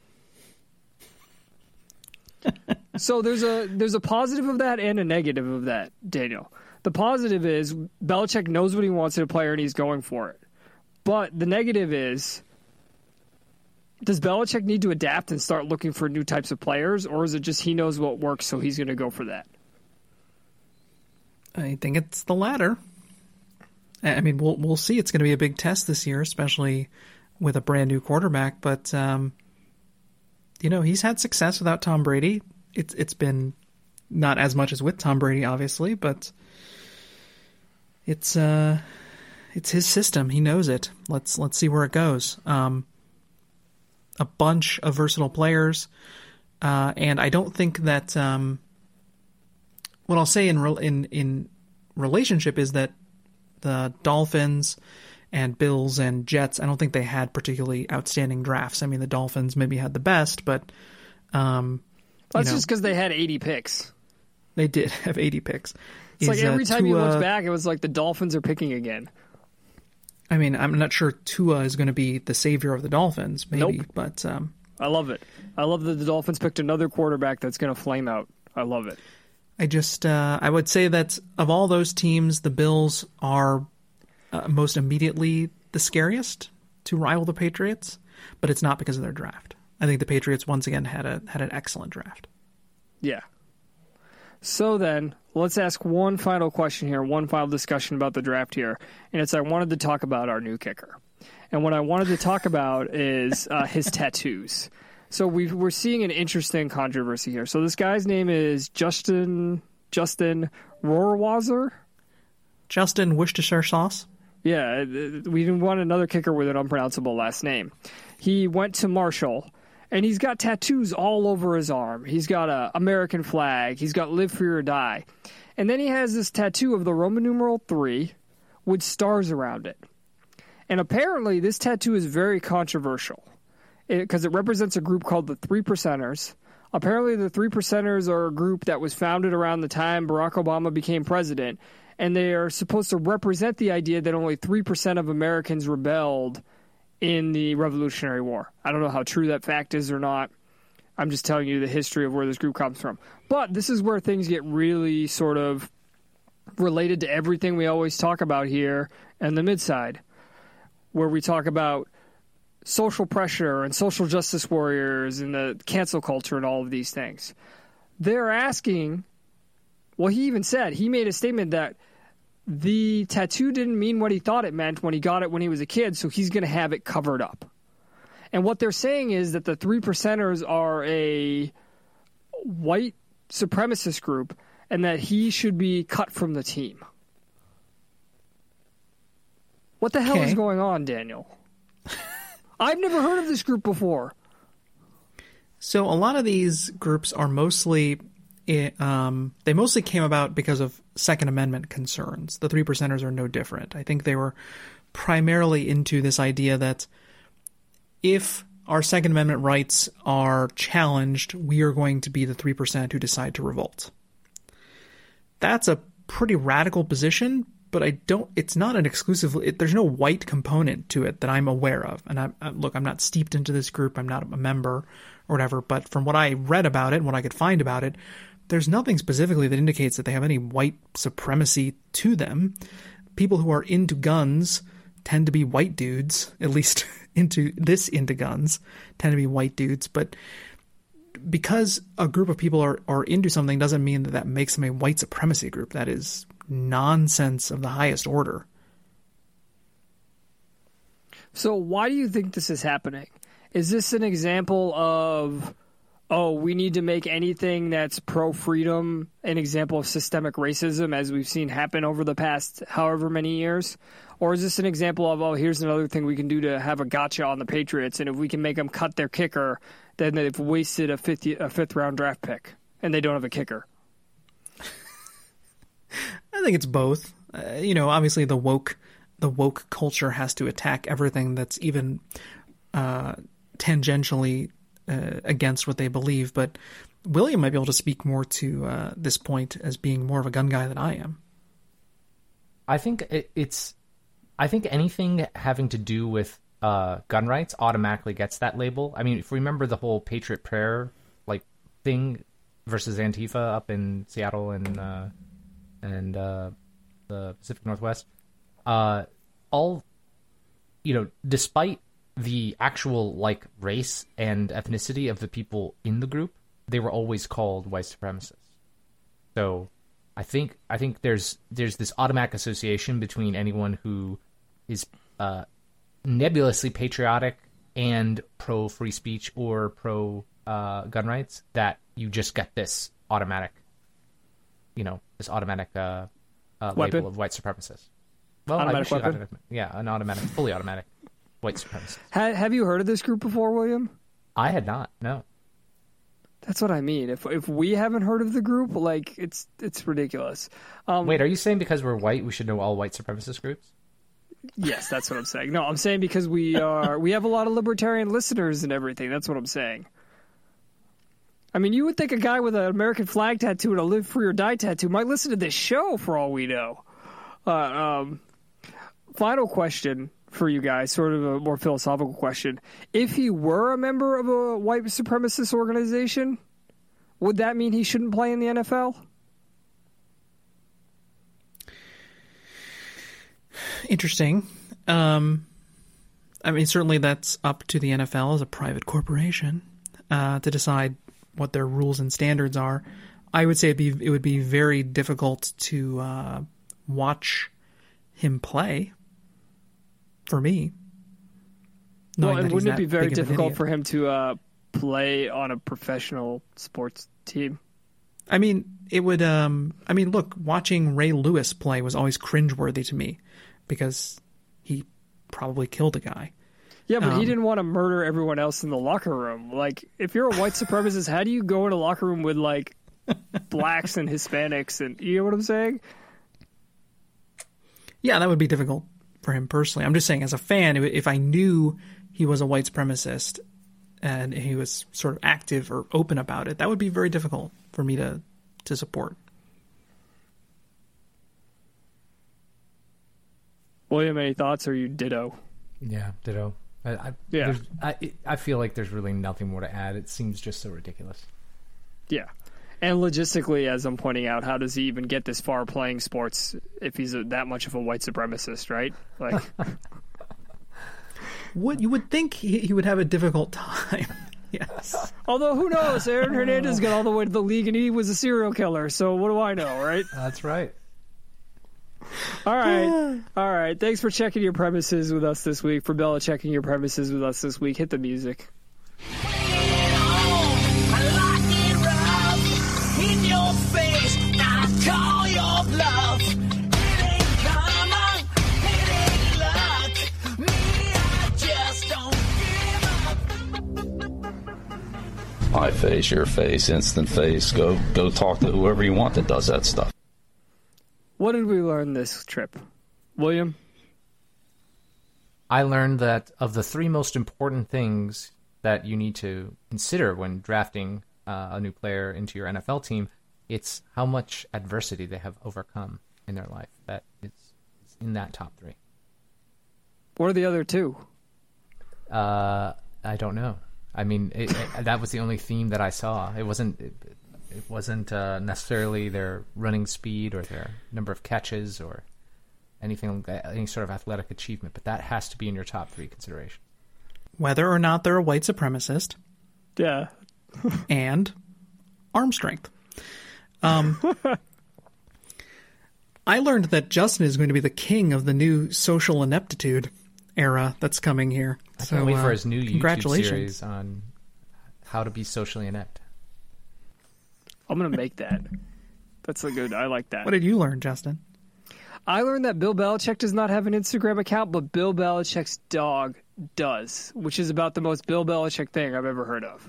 So there's a positive of that and a negative of that, Daniel. The positive is Belichick knows what he wants in a player and he's going for it. But the negative is, does Belichick need to adapt and start looking for new types of players, or is it just he knows what works, so he's going to go for that? I think it's the latter. I mean, we'll see. It's going to be a big test this year, especially with a brand new quarterback. But he's had success without Tom Brady. It's been not as much as with Tom Brady, obviously, but it's his system. He knows it. Let's see where it goes. A bunch of versatile players, and I don't think that what I'll say in relationship is that the Dolphins and Bills and Jets, I don't think they had particularly outstanding drafts. I mean, the Dolphins maybe had the best, but that's just because they had 80 picks. They did have 80 picks. It's like every time you looked back, it was like the Dolphins are picking again. I mean, I'm not sure Tua is going to be the savior of the Dolphins, maybe, nope. But I love it. I love that the Dolphins picked another quarterback that's going to flame out. I love it. I would say that of all those teams, the Bills are most immediately the scariest to rival the Patriots, but it's not because of their draft. I think the Patriots once again had an excellent draft. Yeah. So then, let's ask one final question here, one final discussion about the draft here, and it's I wanted to talk about our new kicker. And what I wanted to talk about is his tattoos. So we're seeing an interesting controversy here. So this guy's name is Justin Rohrwasser. Justin Worcestershire sauce. Yeah, we want another kicker with an unpronounceable last name. He went to Marshall, and he's got tattoos all over his arm. He's got an American flag. He's got Live Free or Die. And then he has this tattoo of the Roman numeral 3 with stars around it. And apparently this tattoo is very controversial because it represents a group called the 3 Percenters. Apparently the 3 Percenters are a group that was founded around the time Barack Obama became president, and they are supposed to represent the idea that only 3% of Americans rebelled in the Revolutionary War. I don't know how true that fact is or not. I'm just telling you the history of where this group comes from. But this is where things get really sort of related to everything we always talk about here and the Midside, where we talk about social pressure and social justice warriors and the cancel culture and all of these things. They're asking, well, he even said, he made a statement that the tattoo didn't mean what he thought it meant when he got it when he was a kid, so he's going to have it covered up. And what they're saying is that the 3 Percenters are a white supremacist group and that he should be cut from the team. What the hell is going on, Daniel? I've never heard of this group before. So a lot of these groups are mostly... they mostly came about because of Second Amendment concerns. The 3 Percenters are no different. I think they were primarily into this idea that if our Second Amendment rights are challenged, we are going to be the 3% who decide to revolt. That's a pretty radical position, but it's not an exclusive, there's no white component to it that I'm aware of. And I'm not steeped into this group, I'm not a member or whatever, but from what I read about it and what I could find about it, there's nothing specifically that indicates that they have any white supremacy to them. People who are into guns tend to be white dudes, at least into guns, tend to be white dudes. But because a group of people are into something doesn't mean that makes them a white supremacy group. That is nonsense of the highest order. So why do you think this is happening? Is this an example of, we need to make anything that's pro-freedom an example of systemic racism, as we've seen happen over the past however many years? Or is this an example of, here's another thing we can do to have a gotcha on the Patriots, and if we can make them cut their kicker, then they've wasted a fifth-round draft pick, and they don't have a kicker? I think it's both. Obviously the woke culture has to attack everything that's even tangentially against what they believe. But William might be able to speak more to this point as being more of a gun guy than I am. I think I think anything having to do with gun rights automatically gets that label. I mean, if you remember the whole Patriot Prayer thing versus Antifa up in Seattle and the Pacific Northwest, despite the actual race and ethnicity of the people in the group, they were always called white supremacists. So I think there's this automatic association between anyone who is nebulously patriotic and pro free speech or pro gun rights, that you just get this automatic label of white supremacist. Well, automatic weapon? An automatic, fully automatic white supremacist. Have you heard of this group before, William? I had not, no. That's what I mean. If we haven't heard of the group, it's ridiculous. Wait, are you saying because we're white, we should know all white supremacist groups? Yes, that's what I'm saying. No, I'm saying because we have a lot of libertarian listeners and everything. That's what I'm saying. I mean, you would think a guy with an American flag tattoo and a live free or die tattoo might listen to this show for all we know. Final question for you guys, sort of a more philosophical question. If he were a member of a white supremacist organization, would that mean he shouldn't play in the NFL? Interesting. I mean, certainly that's up to the NFL as a private corporation to decide what their rules and standards are. I would say it would be very difficult to watch him play. For me. Well, and wouldn't it be very difficult for him to play on a professional sports team? I mean, it would. Look, watching Ray Lewis play was always cringeworthy to me because he probably killed a guy. Yeah, but he didn't want to murder everyone else in the locker room. If you're a white supremacist, how do you go in a locker room with blacks and Hispanics, and you know what I'm saying? Yeah, that would be difficult for him personally. I'm just saying, as a fan, if I knew he was a white supremacist and he was sort of active or open about it, that would be very difficult for me to support. William, any thoughts, or you ditto? Yeah, ditto. I feel like there's really nothing more to add. It seems just so ridiculous. Yeah. And logistically, as I'm pointing out, how does he even get this far playing sports if he's that much of a white supremacist, right? What you would think he would have a difficult time. Yes. Although, who knows? Aaron Hernandez got all the way to the league, and he was a serial killer. So what do I know, right? That's right. All right. Thanks for checking your premises with us this week. For Bella checking your premises with us this week. Hit the music. My face, your face, instant face. Go talk to whoever you want that does that stuff. What did we learn this trip? William? I learned that of the three most important things that you need to consider when drafting a new player into your NFL team, it's how much adversity they have overcome in their life. That it's in that top three. What are the other two? I don't know. I mean, that was the only theme that I saw. It wasn't necessarily their running speed or their number of catches or any sort of athletic achievement, but that has to be in your top 3 consideration. Whether or not they're a white supremacist. Yeah. And arm strength. I learned that Justin is going to be the king of the new social ineptitude era that's coming here. I can't wait for his new YouTube congratulations. series on how to be socially inept. I'm going to make that. That's a good. I like that. What did you learn, Justin? I learned that Bill Belichick does not have an Instagram account, but Bill Belichick's dog does, which is about the most Bill Belichick thing I've ever heard of.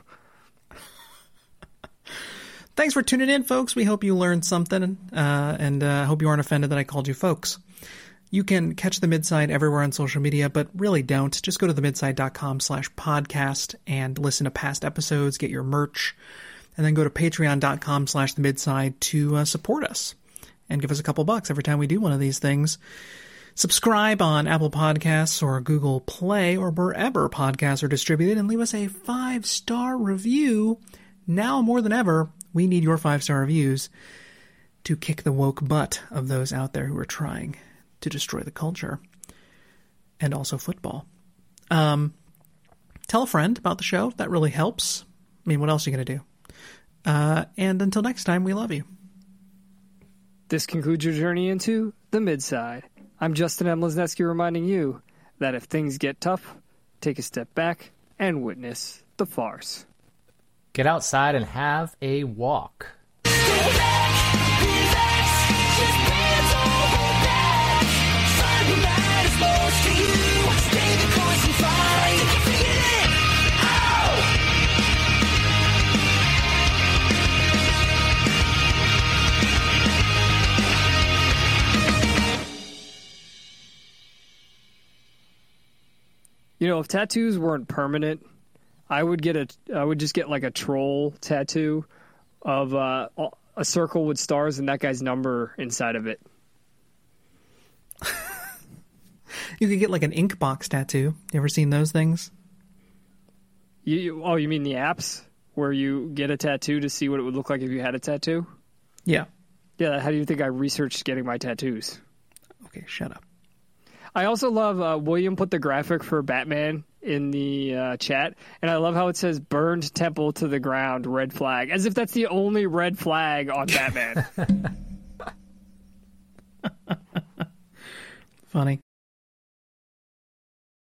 Thanks for tuning in, folks. We hope you learned something, and hope you aren't offended that I called you folks. You can catch the Midside everywhere on social media, but really don't. Just go to themidside.com/podcast and listen to past episodes, get your merch, and then go to patreon.com/themidside to support us and give us a couple bucks every time we do one of these things. Subscribe on Apple Podcasts or Google Play or wherever podcasts are distributed, and leave us a 5-star review. Now more than ever, we need your 5-star reviews to kick the woke butt of those out there who are trying to destroy the culture and also football. Tell a friend about the show. That really helps. I mean, what else are you going to do? And until next time, we love you. This concludes your journey into the Midside. I'm Justin M. Lesneski reminding you that if things get tough, take a step back and witness the farce. Get outside and have a walk. You know, if tattoos weren't permanent, I would just get like a troll tattoo of a circle with stars and that guy's number inside of it. You could get like an ink box tattoo. You ever seen those things? You mean the apps where you get a tattoo to see what it would look like if you had a tattoo? Yeah. Yeah, how do you think I researched getting my tattoos? Okay, shut up. I also love William put the graphic for Batman in the chat, and I love how it says burned temple to the ground, red flag, as if that's the only red flag on Batman. Funny.